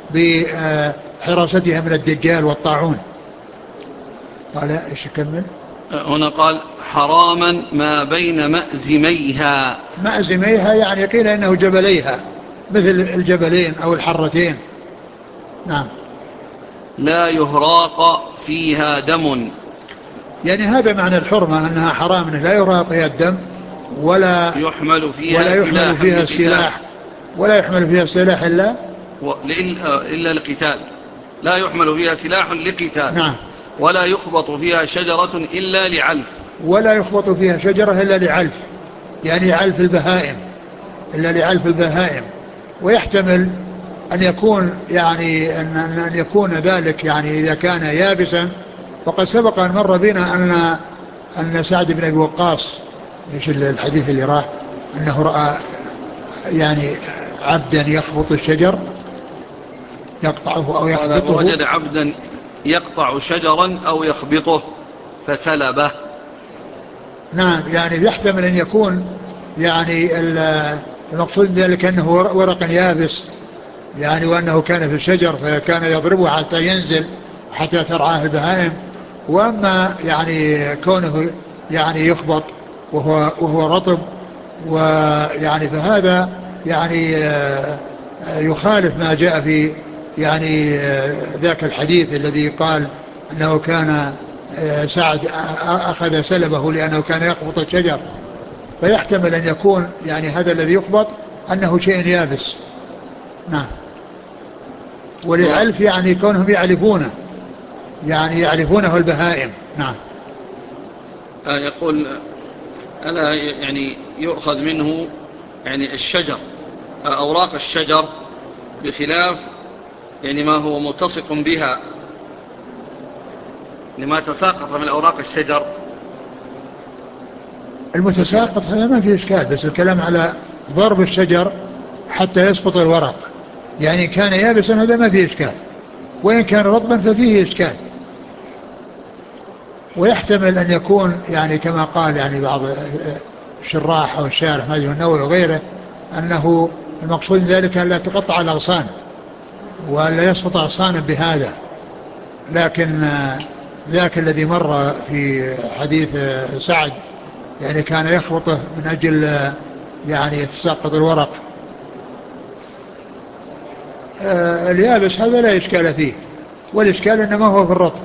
بحراستها من الدجال والطاعون. قال ايش يكمل هنا؟ قال حراما ما بين مأزميها. مأزميها يعني قيل إنه جبليها مثل الجبلين أو الحرتين. نعم. لا يهراق فيها دم، يعني هذا معنى الحرمة، أنها حرام، أنه لا يراق فيها الدم ولا يحمل فيها ولا يحمل سلاح فيها لقتال السلاح ولا يحمل فيها السلاح إلا إلا لقتال. لا يحمل فيها سلاح لقتال. نعم. ولا يخبط فيها شجرة إلا لعلف. ولا يخبط فيها شجرة إلا لعلف، يعني علف البهائم، إلا لعلف البهائم. ويحتمل أن يكون يعني أن, أن يكون ذلك يعني إذا كان يابسا. وقد سبق أن مر بنا أن أن سعد بن أبي وقاص، ايش الحديث اللي راح، أنه رأى يعني عبدا يخبط الشجر يقطعه أو قال يخبطه. وجد عبدا يقطع شجرا أو يخبطه فسلبه. نعم، يعني يحتمل أن يكون يعني المقصود ذلك أنه ورق يابس يعني، وأنه كان في الشجر فكان يضربه حتى ينزل حتى ترعاه البهائم. وأما يعني كونه يعني يخبط وهو, وهو رطب ويعني فهذا يعني يخالف ما جاء في يعني ذاك الحديث الذي قال أنه كان سعد أخذ سلبه لأنه كان يخبط الشجر. فيحتمل أن يكون يعني هذا الذي يخبط أنه شيء يابس. نعم. ولعلف يعني كونهم يعلفونه، يعني يعرفونه البهائم. نعم. يقول ألا يعني يؤخذ منه يعني الشجر أوراق الشجر بخلاف يعني ما هو ملتصق بها لما تساقط من أوراق الشجر. المتساقط هذا ما فيه إشكال، بس الكلام على ضرب الشجر حتى يسقط الورق. يعني كان يابسا هذا ما فيه إشكال، وإن كان رطبا ففيه إشكال. ويحتمل أن يكون يعني كما قال يعني بعض الشراح أو الشارح ما النووي وغيره أنه المقصود ذلك أن لا تقطع الأغصان ولا يسقط أغصانا بهذا. لكن ذاك الذي مر في حديث سعد يعني كان يخبطه من أجل يعني يتساقط الورق. آه اليابس هذا لا إشكال فيه، والإشكال إنما هو في الرطب.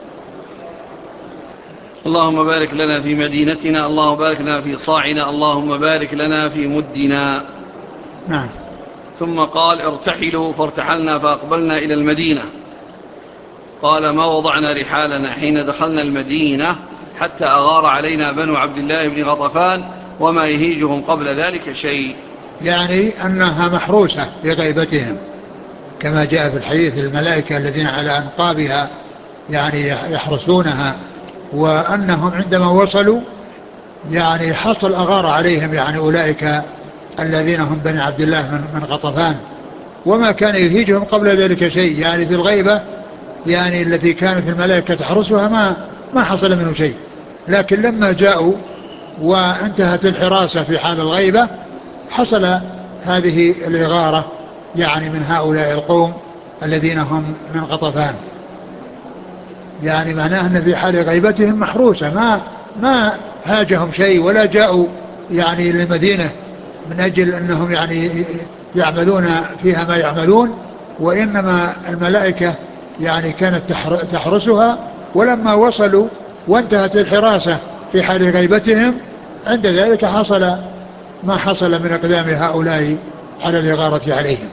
اللهم بارك لنا في مدينتنا، اللهم بارك لنا في صاعنا، اللهم بارك لنا في مدنا. نعم. ثم قال ارتحلوا فارتحلنا فأقبلنا إلى المدينة. قال ما وضعنا رحالنا حين دخلنا المدينة حتى أغار علينا بنو عبد الله بن غطفان وما يهيجهم قبل ذلك شيء. يعني أنها محروسة بغيبتهم كما جاء في الحديث، الملائكة الذين على أنقابها يعني يحرسونها، وأنهم عندما وصلوا يعني حصل أغار عليهم يعني أولئك الذين هم بني عبد الله من, من غطفان، وما كان يهيجهم قبل ذلك شيء. يعني في الغيبة يعني التي كانت الملائكة تحرسها ما ما حصل منه شيء. لكن لما جاءوا وانتهت الحراسة في حال الغيبة حصل هذه الإغارة يعني من هؤلاء القوم الذين هم من غطفان. يعني معناه أن في حال غيبتهم محروسة، ما ما هاجهم شيء ولا جاءوا يعني للمدينة من أجل أنهم يعني يعملون فيها ما يعملون، وإنما الملائكة يعني كانت تحرسها. ولما وصلوا وانتهت الحراسة في حال غيبتهم عند ذلك حصل ما حصل من أقدام هؤلاء على الإغارة عليهم.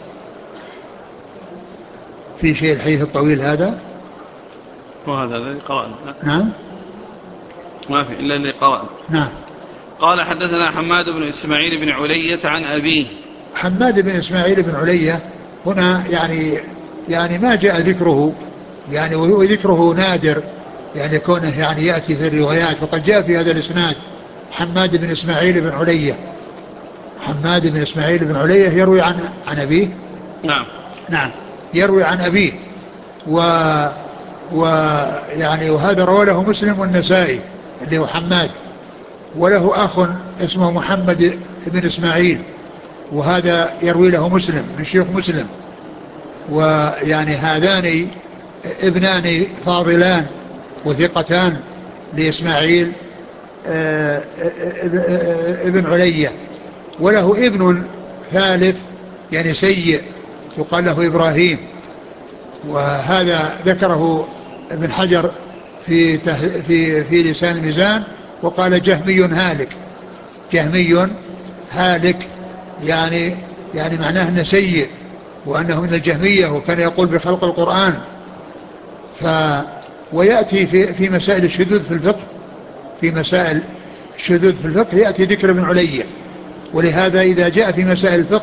في شيء الحديث الطويل هذا وهذا الذي قرأنا. نعم. ما في إلا اللي قرأ. نعم. قال حدثنا حماد بن إسماعيل بن علية عن أبيه. حماد بن إسماعيل بن علية هنا يعني يعني ما جاء ذكره يعني، وذكره نادر يعني كونه يعني يأتي في الروايات، وقد جاء في هذا الإسناد حماد بن إسماعيل بن علية. حماد بن إسماعيل بن علية يروي عن عن أبيه. نعم. نعم يروي عن أبيه، و ويعني وهذا رواه له مسلم والنسائي اللي هو حماد، وله أخ اسمه محمد بن إسماعيل، وهذا يروي له مسلم من شيوخ مسلم. ويعني هذان ابنان فاضلان وثقتان لإسماعيل ابن علية، وله ابن ثالث يعني سيء يقال له إبراهيم، وهذا ذكره ابن حجر في في في لسان الميزان وقال جهمي هالك. جهمي هالك يعني يعني معناه انه سيء وانه من الجهمية، وكان يقول بخلق القرآن. ف ويأتي في في مسائل الشذوذ في الفقه، في مسائل الشذوذ في الفقه يأتي ذكر ابن علية، ولهذا إذا جاء في مسائل الفقه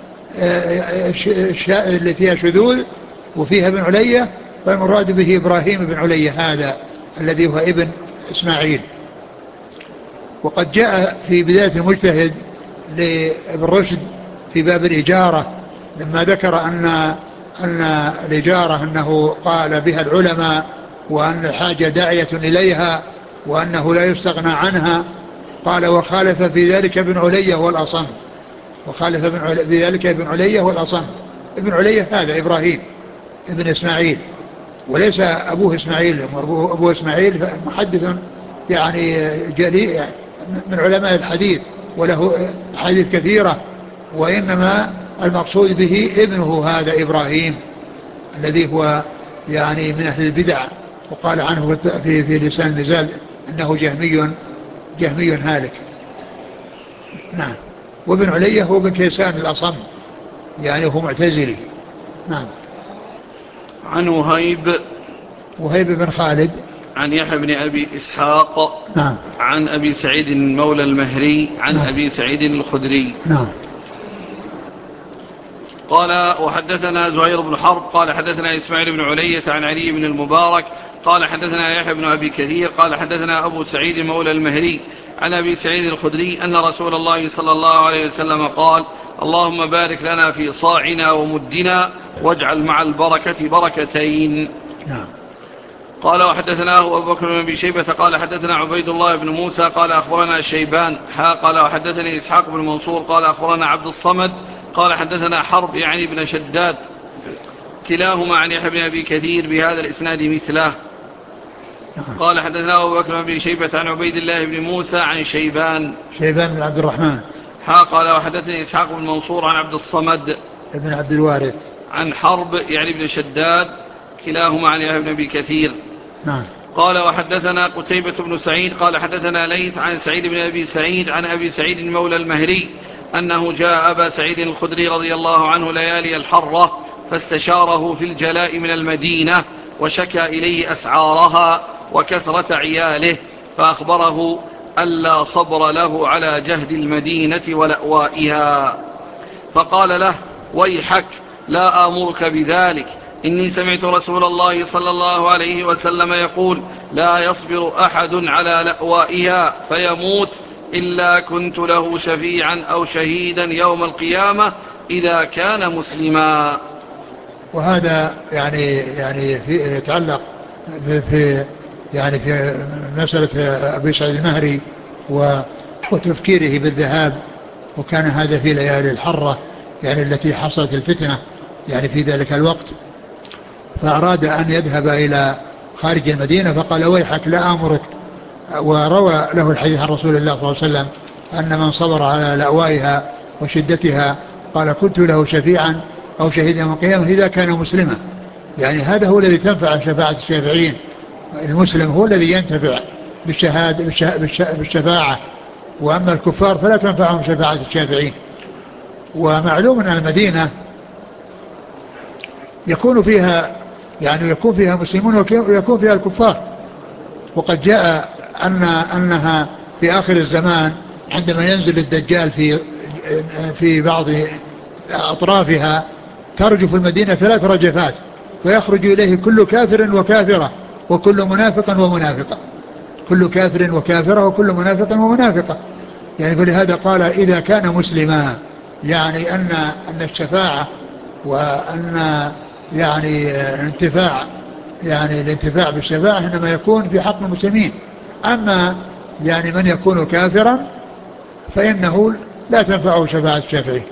اللي فيها شذوذ وفيها ابن علية فالمراد به إبراهيم بن علية هذا الذي هو ابن إسماعيل. وقد جاء في بداية المجتهد لابن رشد في باب الإجارة لما ذكر أن أن الإجارة أنه قال بها العلماء، وأن الحاجة داعية إليها، وأنه لا يستغنى عنها. قال وخالف في ذلك ابن علية والأصم، وخالف في ذلك ابن علية والأصم. ابن علية هذا إبراهيم ابن إسماعيل، وليس أبوه إسماعيل. أبوه, أبوه إسماعيل محدث يعني جليل من علماء الحديث وله حديث كثيرة، وإنما المقصود به ابنه هذا إبراهيم الذي هو يعني من أهل البدع، وقال عنه في, في لسان الميزان أنه جهمي جهمي هالك. نعم. وابن علية هو بن كيسان الأصم يعني هو معتزلي. نعم. عن وهيب وهيب بن خالد عن يحيى بن أبي إسحاق. نعم. عن أبي سعيد المولى المهري عن نعم. أبي سعيد الخدري. نعم. قال وحدثنا زهير بن حرب قال حدثنا إسماعيل بن علية عن علي بن المبارك قال حدثنا يحيى بن أبي كثير قال حدثنا أبو سعيد مولى المهري عن أبي سعيد الخدري أن رسول الله صلى الله عليه وسلم قال اللهم بارك لنا في صاعنا ومدنا واجعل مع البركة بركتين. نعم. قال وحدثناه أبو بكر بن أبي شيبة قال حدثنا عبيد الله بن موسى قال أخبرنا شيبان حا قال وحدثني إسحاق بن منصور قال أخبرنا عبد الصمد قال حدثنا حرب يعني بن شداد كلاهما عن يحيى بن أبي كثير بهذا الإسناد مثله. قال حدثنا أبو بكر بن أبي شيبة عن عبيد الله بن موسى عن شيبان شيبان بن عبد الرحمن حا قال وحدثني إسحاق بن منصور عن عبد الصمد ابن عبد الوارث عن حرب يعني بن شداد كلاهما عن يحيى بن أبي كثير. نعم. قال وحدثنا قتيبة بن سعيد قال حدثنا ليث عن سعيد بن أبي سعيد عن أبي سعيد المولى المهري أنه جاء أبا سعيد الخدري رضي الله عنه ليالي الحرة فاستشاره في الجلاء من المدينة وشكى إليه أسعارها وكثرة عياله فأخبره ألا صبر له على جهد المدينة ولأوائها فقال له ويحك لا آمرك بذلك إني سمعت رسول الله صلى الله عليه وسلم يقول لا يصبر أحد على لأوائها فيموت إلا كنت له شفيعا أو شهيدا يوم القيامة إذا كان مسلما. وهذا يعني يعني في يتعلق في يعني في مسألة أبي سعيد المهري وتفكيره بالذهاب، وكان هذا في ليالي الحرة يعني التي حصلت الفتنة يعني في ذلك الوقت، فأراد أن يذهب إلى خارج المدينة فقال ويحك لا آمرك. وروى له الحديث عن رسول الله صلى الله عليه وسلم أن من صبر على لأوائها وشدتها قال كنت له شفيعا أو شهيدا يوم القيامة إذا كان مسلما. يعني هذا هو الذي تنفع شفاعة الشافعين، المسلم هو الذي ينتفع بالشهادة بالشفاعة، وأما الكفار فلا تنفعهم شفاعة الشافعين. ومعلوم أن المدينة يكون فيها يعني يكون فيها مسلمون ويكون فيها الكفار، وقد جاء أن أنها في آخر الزمان عندما ينزل الدجال في في بعض أطرافها ترجف المدينة ثلاث رجفات ويخرج إليه كل كافر وكافرة وكل منافق ومنافقة، كل كافر وكافرة وكل منافق ومنافقة. يعني فلهذا قال إذا كان مسلما، يعني أن أن الشفاعة وأن يعني انتفاع يعني الانتفاع بالشفاعة إنما يكون في حق المسلمين. أما يعني من يكون كافرا فإنه لا تنفعه شفاعة الشافعين.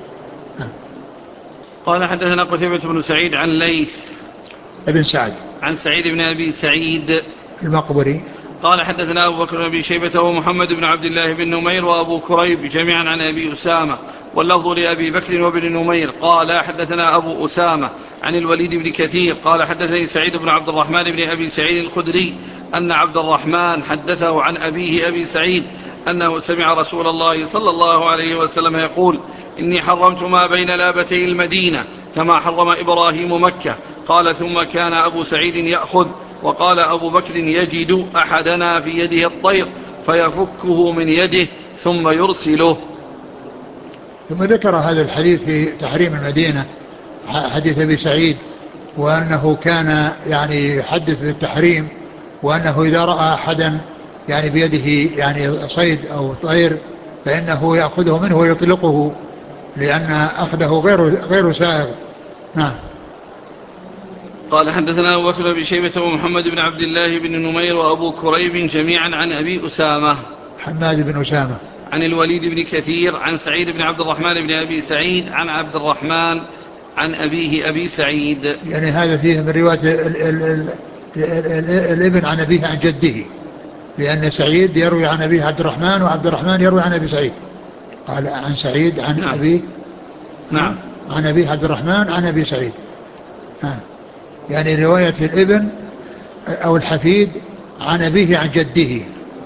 قال حدثنا قتيبة بن سعيد عن ليث ابن سعد عن سعيد بن أبي سعيد المقبري قال حدثنا أبو بكر بن أبي شيبة ومحمد بن عبد الله بن نمير وأبو كريب جميعا عن أبي أسامة، واللفظ لأبي بكر وابن نمير قال حدثنا أبو أسامة عن الوليد بن كثير قال حدثني سعيد بن عبد الرحمن بن أبي سعيد الخدري أن عبد الرحمن حدثه عن أبيه أبي سعيد أنه سمع رسول الله صلى الله عليه وسلم يقول إني حرمت ما بين لابتي المدينة كما حرم إبراهيم مكة. قال ثم كان أبو سعيد يأخذ، وقال أبو بكر يجد أحدنا في يده الطير فيفكه من يده ثم يرسله. ثم ذكر هذا الحديث في تحريم المدينة، حديث أبي سعيد، وأنه كان يعني يحدث بالتحريم، وأنه إذا رأى أحدا يعني بيده يعني صيد أو طير فإنه يأخذه منه ويطلقه، لأن أخذه غير غير سائغ. نعم. قال حدثنا أبو بكر بن شيبة ومحمد بن عبد الله بن نمير وأبو كريب جميعا عن أبي أسامة حماد بن أسامة عن الوليد بن كثير عن سعيد بن عبد الرحمن بن أبي سعيد عن عبد الرحمن عن أبيه أبي سعيد. يعني هذا فيه من رواية ال ال ال ال الابن عن أبيه عن جده، لأن سعيد يروي عن أبيه عبد الرحمن وعبد الرحمن يروي عن أبي سعيد. قال عن سعيد عن نعم. أبيه نعم. عن أبيه عبد الرحمن عن أبي سعيد. ها. يعني رواية الابن أو الحفيد عن أبيه عن جده.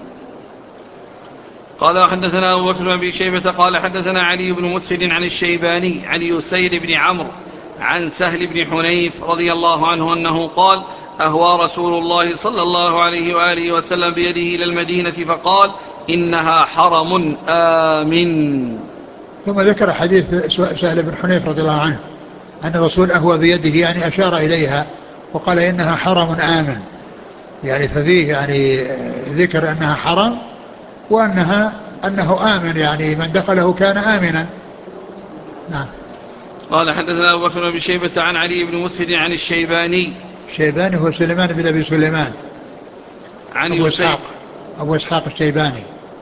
قال حدثنا أبو بكر بن أبي شيبة قال حدثنا علي بن مسهر عن الشيباني عن يسير بن عمرو عن سهل بن حنيف رضي الله عنه أنه قال أهوى رسول الله صلى الله عليه وآله وسلم بيده إلى المدينة فقال إنها حرم آمن. ثم ذكر حديث سهل بن حنيف رضي الله عنه أن الرسول أهوى بيده، يعني أشار إليها وقال إنها حرم آمن، يعني ففيه يعني ذكر أنها حرم وأنها أنه آمن، يعني من دخله كان آمنا. نعم. قال حدثنا أبو بكر بن شيبة عن علي بن مسهر عن الشيباني الشيباني هو سليمان بن أبي سليمان عن أبو يسير إسحاق أبو إسحاق الشيباني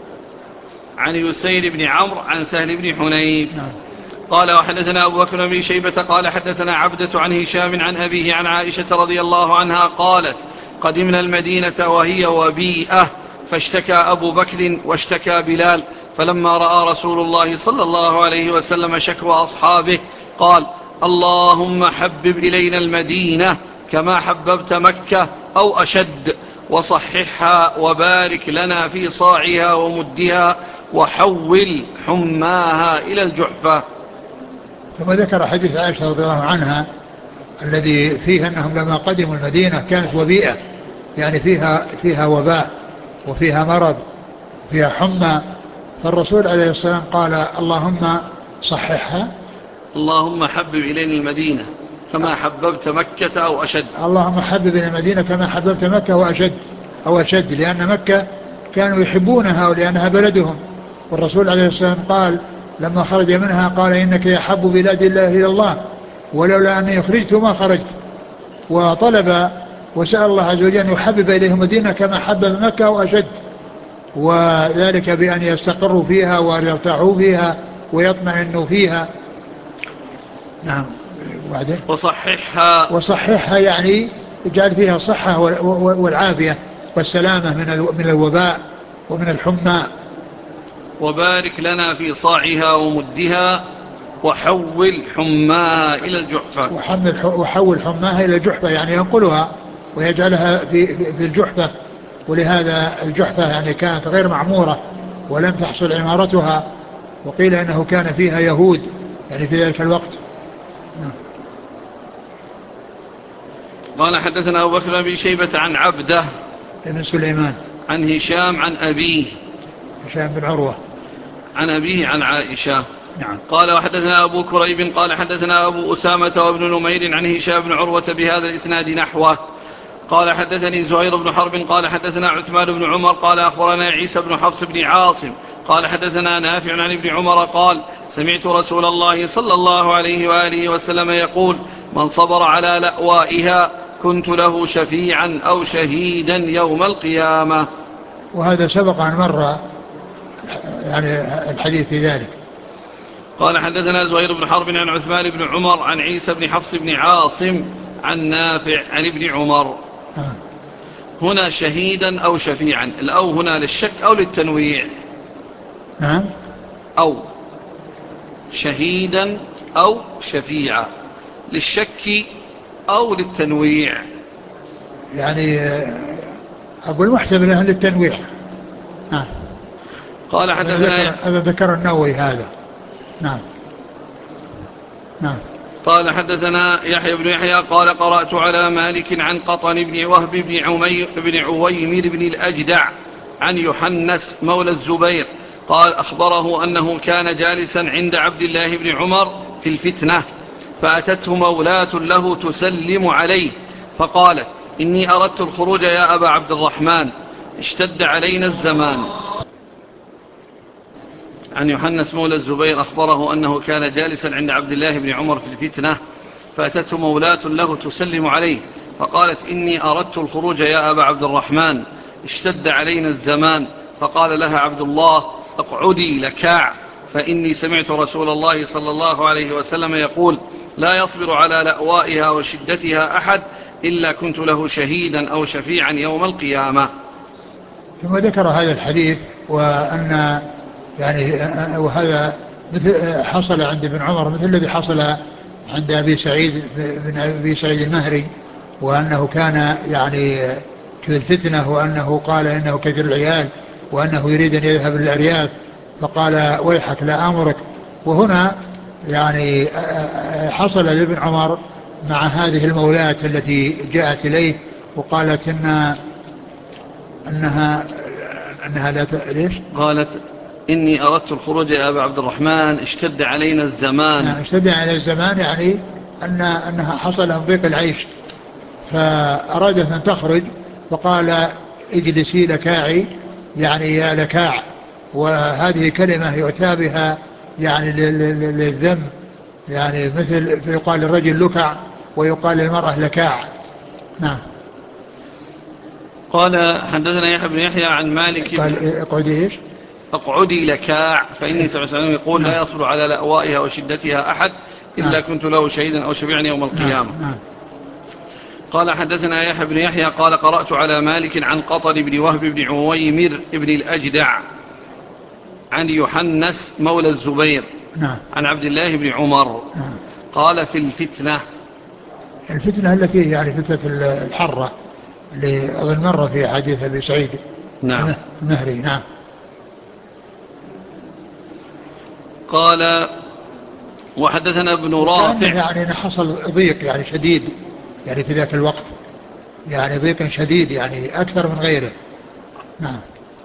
عن يسير بن عمرو عن سهل بن حنيف. نعم. قال وحدثنا أبو بكر بن شيبة قال حدثنا عبدة عن هشام عن أبيه عن عائشة رضي الله عنها قالت قدمنا المدينة وهي وبيئة فاشتكى أبو بكر واشتكى بلال، فلما رأى رسول الله صلى الله عليه وسلم شكوى أصحابه قال اللهم حبب إلينا المدينة كما حببت مكة أو أشد، وصححها وبارك لنا في صاعها ومدها وحول حماها إلى الجحفة. ثم ذكر حديث عائشة رضي الله عنها الذي فيه أنهم لما قدموا المدينة كانت وبيئة، يعني فيها فيها وباء وفيها مرض وفيها حمى، فالرسول عليه السلام قال اللهم صححها، اللهم حبب إلينا المدينة كما حببت مكة أو أشد. اللهم حبب إلى المدينة كما حببت مكة وأشد أو أشد، لأن مكة كانوا يحبونها ولأنها بلدهم، والرسول عليه السلام قال لما خرج منها قال إنك يحب بلاد الله إلى الله ولولا أني خرجت ما خرجت، وطلب وسأل الله عز وجل أن يحبب إليهم مدينة كما حبب مكة وأشد، وذلك بأن يستقروا فيها وأن يرتاحوا فيها ويطمئنوا فيها. نعم. وبعدين وصححها وصححها يعني اجعل فيها الصحة والعافية والسلامة من الوباء ومن الحمى. وبارك لنا في صاعها ومدها وحول حماها إلى الجحفة. وحمل وحول حماها إلى الجحفة، يعني ينقلها ويجعلها في, في الجحفة، ولهذا الجحفة يعني كانت غير معمورة ولم تحصل عمارتها، وقيل أنه كان فيها يهود يعني في ذلك الوقت. قال حدثنا أبو بكر بن شيبة عن عبده ابن سليمان عن هشام عن أبيه هشام بن عروة عن أبيه عن عائشة. نعم. قال وحدثنا أبو كريب قال حدثنا أبو أسامة وابن نمير عن هشام بن عروة بهذا الإسناد نحوه. قال حدثني زهير بن حرب قال حدثنا عثمان بن عمر قال أخبرنا عيسى بن حفص بن عاصم قال حدثنا نافع عن ابن عمر قال سمعت رسول الله صلى الله عليه وآله وسلم يقول من صبر على لأوائها كنت له شفيعا أو شهيدا يوم القيامة. وهذا سبق أن مر يعني الحديث في ذلك. قال حدثنا زهير بن حرب عن عثمان بن عمر عن عيسى بن حفص بن عاصم عن نافع عن ابن عمر. آه. هنا شهيدا أو شفيعا، الأو هنا للشك أو للتنويع؟ نعم. أو شهيدا أو شفيعا للشك أو للتنويع؟ يعني أقول محتمل له للتنويع. نعم. قال حدثنا هذا ذكر النووي هذا. نعم. نعم. قال حدثنا يحيى بن يحيى قال قرأت على مالك عن قطن بن وهب بن, عمي بن عويمر بن الأجدع عن يحنس مولى الزبير قال أخبره أنه كان جالسا عند عبد الله بن عمر في الفتنة فأتته مولاة له تسلم عليه فقالت إني أردت الخروج يا أبا عبد الرحمن اشتد علينا الزمان. عن يحنس مولى الزبير أخبره أنه كان جالسا عند عبد الله بن عمر في الفتنة فأتته مولاة له تسلم عليه فقالت إني أردت الخروج يا أبا عبد الرحمن اشتد علينا الزمان فقال لها عبد الله اقعدي لكاع فإني سمعت رسول الله صلى الله عليه وسلم يقول لا يصبر على لأوائها وشدتها أحد إلا كنت له شهيدا أو شفيعا يوم القيامة. ثم ذكر هذا الحديث وأن يعني وهذا مثل حصل عند ابن عمر مثل الذي حصل عند أبي سعيد بن أبي سعيد المهري وأنه كان يعني في الفتنة وأنه قال إنه كثير العيال وأنه يريد أن يذهب للأرياف فقال ويحك لا أمرك. وهنا يعني حصل لابن عمر مع هذه المولاة التي جاءت إليه وقالت إن أنها أنها لا ليش قالت إني أردت الخروج يا أبا عبد الرحمن اشتد علينا الزمان. يعني اشتد علينا الزمان يعني أن أنها حصل لهم ضيق العيش فأرادت أن تخرج فقال اجلسي لكاعي يعني يا لكاع. وهذه كلمة يؤتى بها يعني للذم يعني مثل يقال للرجل لكع ويقال للمرأة لكاع. نعم. قال حدثنا يحيى بن يحيى عن مالك قال اقعدي ايش؟ اقعدي لكاع فإني صلى الله عليه وسلم يقول لا يصبر على لأوائها وشدتها أحد إلا كنت له شهيدا أو شفيعا يوم القيامة. قال حدثنا يحيى بن يحيى قال قرأت على مالك عن قطن بن وهب بن عويمر بن الأجدع عن يحنس مولى الزبير عن عبد الله بن عمر قال في الفتنة. الفتنة التي يعني فتنة الحرة اللي أظن مرة في حديث أبي سعيد نعم المهري. نعم. قال وحدثنا ابن رافع يعني حصل ضيق يعني شديد يعني في ذاك الوقت يعني ضيق شديد يعني أكثر من غيره. نعم.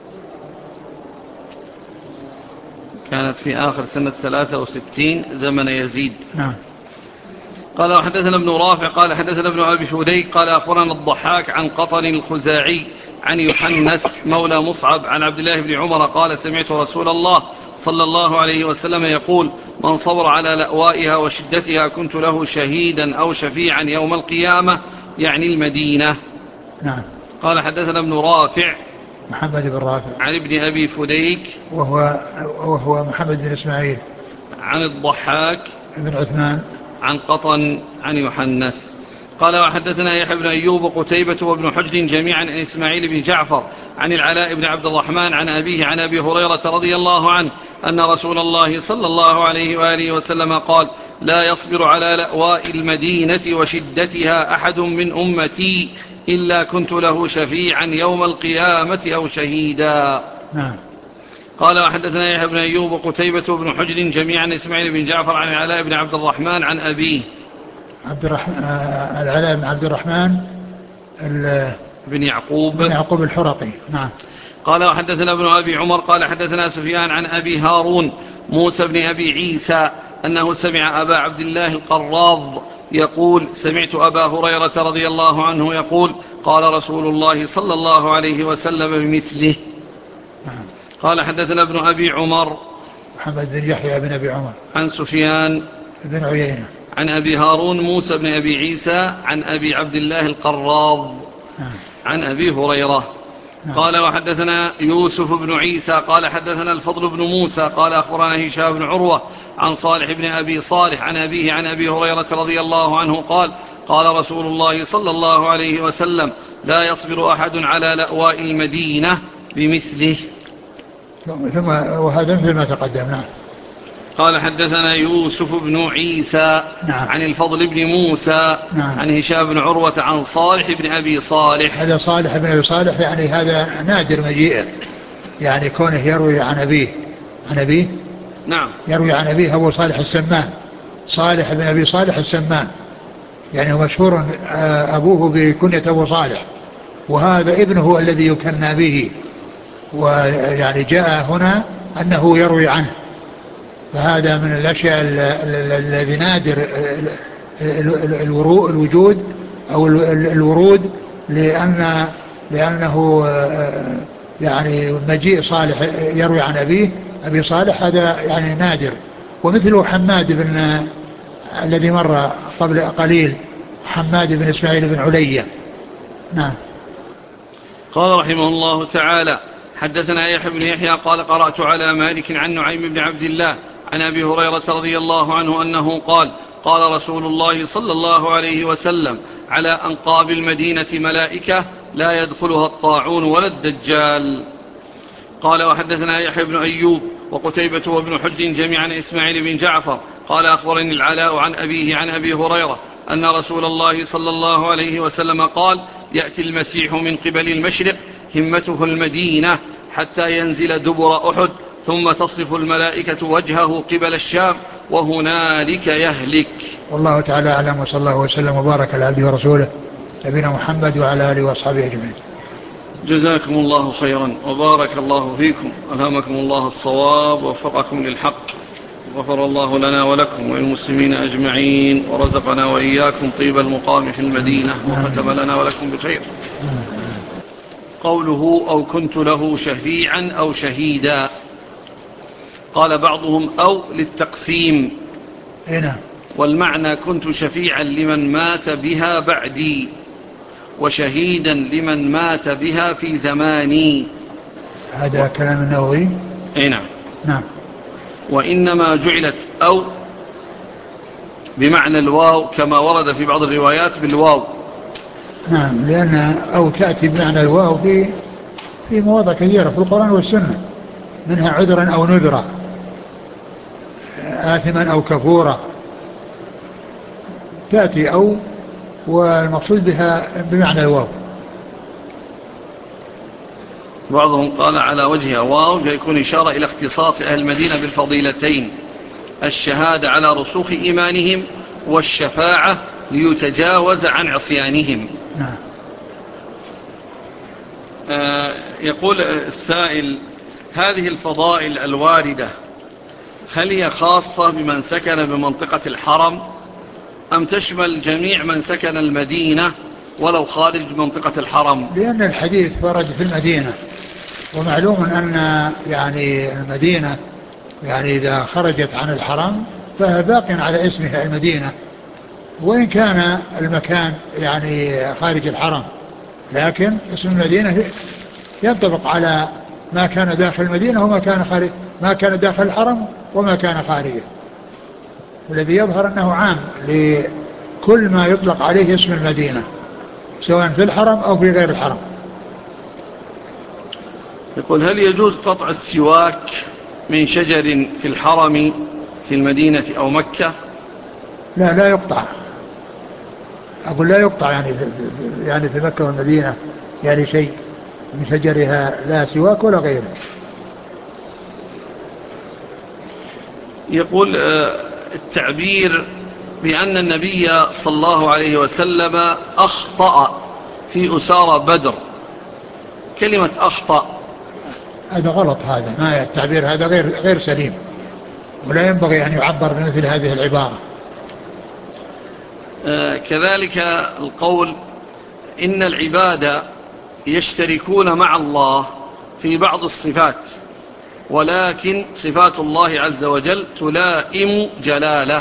كانت في آخر سنة ثلاثة وستين زمن يزيد. نعم. قال وحدثنا ابن رافع قال حدثنا ابن أبي فوديك قال أخبرنا الضحاك عن قطن الخزاعي عن يحنس مولى مصعب عن عبد الله بن عمر قال سمعت رسول الله صلى الله عليه وسلم يقول من صبر على لأوائها وشدتها كنت له شهيدا أو شفيعا يوم القيامة يعني المدينة. نعم. قال حدثنا ابن رافع محمد بن رافع عن ابن أبي فوديك وهو, وهو محمد بن إسماعيل عن الضحاك بن عثمان عن قطن عن يحنس. قال وحدثنا يحيى بن أيوب وقتيبة وابن حجر جميعا عن إسماعيل بن جعفر عن العلاء بن عبد الرحمن عن أبيه عن أبي هريرة رضي الله عنه أن رسول الله صلى الله عليه وآله وسلم قال لا يصبر على لأواء المدينة وشدتها أحد من أمتي إلا كنت له شفيعا يوم القيامة أو شهيدا. نعم. قال وحدثنا يحيى بن أيوب وقتيبة وابن حجر جميعا إسماعيل بن جعفر عن العلاء بن عبد الرحمن عن أبيه عبد الرحمن آه العلاء بن عبد الرحمن بن يعقوب بن يعقوب الحرقي. نعم. قال وحدثنا ابن أبي عمر قال حدثنا سفيان عن أبي هارون موسى بن أبي عيسى أنه سمع أبا عبد الله القراض يقول سمعت أبا هريرة رضي الله عنه يقول قال رسول الله صلى الله عليه وسلم بمثله. قال حدثنا ابن أبي عمر محمد بن يحيى بن أبي عمر عن سفيان بن عيينة عن أبي هارون موسى بن أبي عيسى عن أبي عبد الله القراض عن أبي هريرة. قال وحدثنا يوسف بن عيسى قال حدثنا الفضل بن موسى قال أخبرنا هشام بن عروة عن صالح بن أبي صالح عن أبيه عن أبي هريرة رضي الله عنه قال قال رسول الله صلى الله عليه وسلم لا يصبر أحد على لأواء المدينة بمثله. ثم وهذا مثل ما تقدم. نعم. قال حدثنا يوسف بن عيسى نعم. عن الفضل بن موسى نعم. عن هشام بن عروة عن صالح بن أبي صالح. هذا صالح بن أبي صالح يعني هذا نادر مجيئه، يعني كونه يروي عن أبيه عن أبيه نعم يروي عن أبيه أبو صالح السمان، صالح بن أبي صالح السمان، يعني هو مشهور أبوه بكنية أبو صالح، وهذا ابنه الذي يكنى به، ويعني جاء هنا أنه يروي عنه، فهذا من الأشياء الذي نادر الوجود أو الورود، لأن لأنه يعني مجيء صالح يروي عن أبيه أبي صالح هذا يعني نادر. ومثله حماد بن الذي مر قبل قليل، حماد بن إسماعيل بن علية. نعم. قال رحمه الله تعالى حدثنا يحيى بن يحيى قال قرأت على مالك عن نعيم بن عبد الله عن أبي هريرة رضي الله عنه أنه قال قال رسول الله صلى الله عليه وسلم على أنقاب المدينة ملائكة لا يدخلها الطاعون ولا الدجال. قال وحدثنا يحيى بن أيوب وقتيبة وابن حج جميعا إسماعيل بن جعفر قال أخبرني العلاء عن أبيه عن أبي هريرة أن رسول الله صلى الله عليه وسلم قال يأتي المسيح من قبل المشرق همته المدينة حتى ينزل دبر أحد ثم تصرف الملائكة وجهه قبل الشام وهنالك يهلك. والله تعالى أعلم، وصلى الله وسلم وبارك على عبده ورسوله نبينا محمد وعلى آله وأصحابه أجمعين. جزاكم الله خيرا وبارك الله فيكم، ألهمكم الله الصواب ووفقكم للحق، غفر الله لنا ولكم وللمسلمين أجمعين، ورزقنا وإياكم طيب المقام في المدينة، وختم لنا ولكم بخير. قوله أو كنت له شفيعا أو شهيدا، قال بعضهم أو للتقسيم، والمعنى كنت شفيعا لمن مات بها بعدي وشهيدا لمن مات بها في زماني. هذا و... كلام النووي. اي نعم. نعم. وإنما جعلت أو بمعنى الواو كما ورد في بعض الروايات بالواو. نعم، لأن أو تأتي بمعنى الواو في في مواضع كثيرة في القرآن والسنة، منها عذرا أو نذرا، آثما أو كفورا، تأتي أو والمقصود بها بمعنى الواو. بعضهم قال على وجهها واو فيكون إشارة إلى اختصاص أهل المدينة بالفضيلتين، الشهادة على رسوخ إيمانهم والشفاعة ليتجاوز عن عصيانهم. نعم. آه يقول السائل هذه الفضائل الواردة هل هي خاصة بمن سكن بمنطقة الحرم أم تشمل جميع من سكن المدينة ولو خارج منطقة الحرم؟ لأن الحديث ورد في المدينة، ومعلوم أن يعني المدينة يعني إذا خرجت عن الحرم فهي باق على اسمها المدينة، وإن كان المكان يعني خارج الحرم، لكن اسم المدينة ينطبق على ما كان داخل المدينة وما كان خارج، ما كان داخل الحرم وما كان خارجه. والذي يظهر أنه عام لكل ما يطلق عليه اسم المدينة سواء في الحرم أو في غير الحرم. يقول هل يجوز قطع السواك من شجر في الحرم في المدينة أو مكة؟ لا لا يقطع، أقول لا يقطع يعني في يعني في مكة والمدينة يعني شيء من شجرها، لا سواك ولا غيره. يقول التعبير بأن النبي صلى الله عليه وسلم أخطأ في أسارى بدر، كلمة أخطأ هذا غلط، هذا ما التعبير هذا غير غير سليم، ولا ينبغي أن يعبر بمثل هذه العبارة. آه كذلك القول إن العباد يشتركون مع الله في بعض الصفات، ولكن صفات الله عز وجل تلائم جلاله.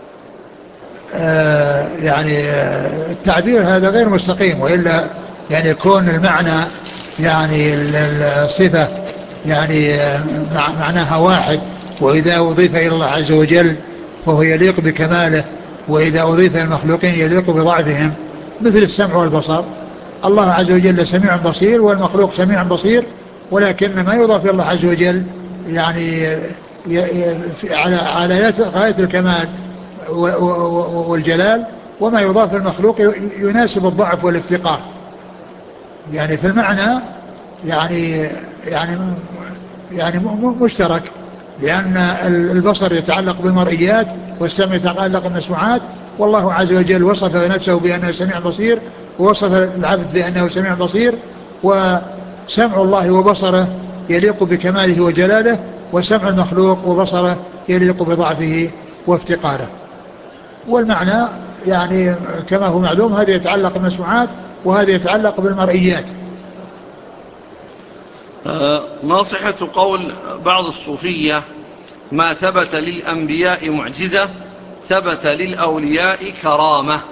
آه يعني آه التعبير هذا غير مستقيم، وإلا يعني يكون المعنى يعني الصفة يعني آه معناها واحد، وإذا أضيف إلى الله عز وجل فهو يليق بكماله، وإذا أضيف إلى المخلوقين يليق بضعفهم، مثل السمع والبصر. الله عز وجل سميع بصير والمخلوق سميع بصير، ولكن ما يضاف إلى الله عز وجل يعني على على غاية الكمال والجلال، وما يضاف المخلوق يناسب الضعف والافتقار. يعني في المعنى يعني يعني يعني مشترك، لأن البصر يتعلق بالمرئيات والسمع يتعلق بالمسموعات، والله عز وجل وصف نفسه بأنه سميع بصير، ووصف العبد بأنه سميع بصير، وسمع الله وبصره يليق بكماله وجلاله، وسمع المخلوق وبصره يليق بضعفه وافتقاره. والمعنى يعني كما هو معلوم، هذا يتعلق بالمسموعات وهذا يتعلق بالمرئيات. ما صحة قول بعض الصوفية ما ثبت للأنبياء معجزة ثبت للأولياء كرامة؟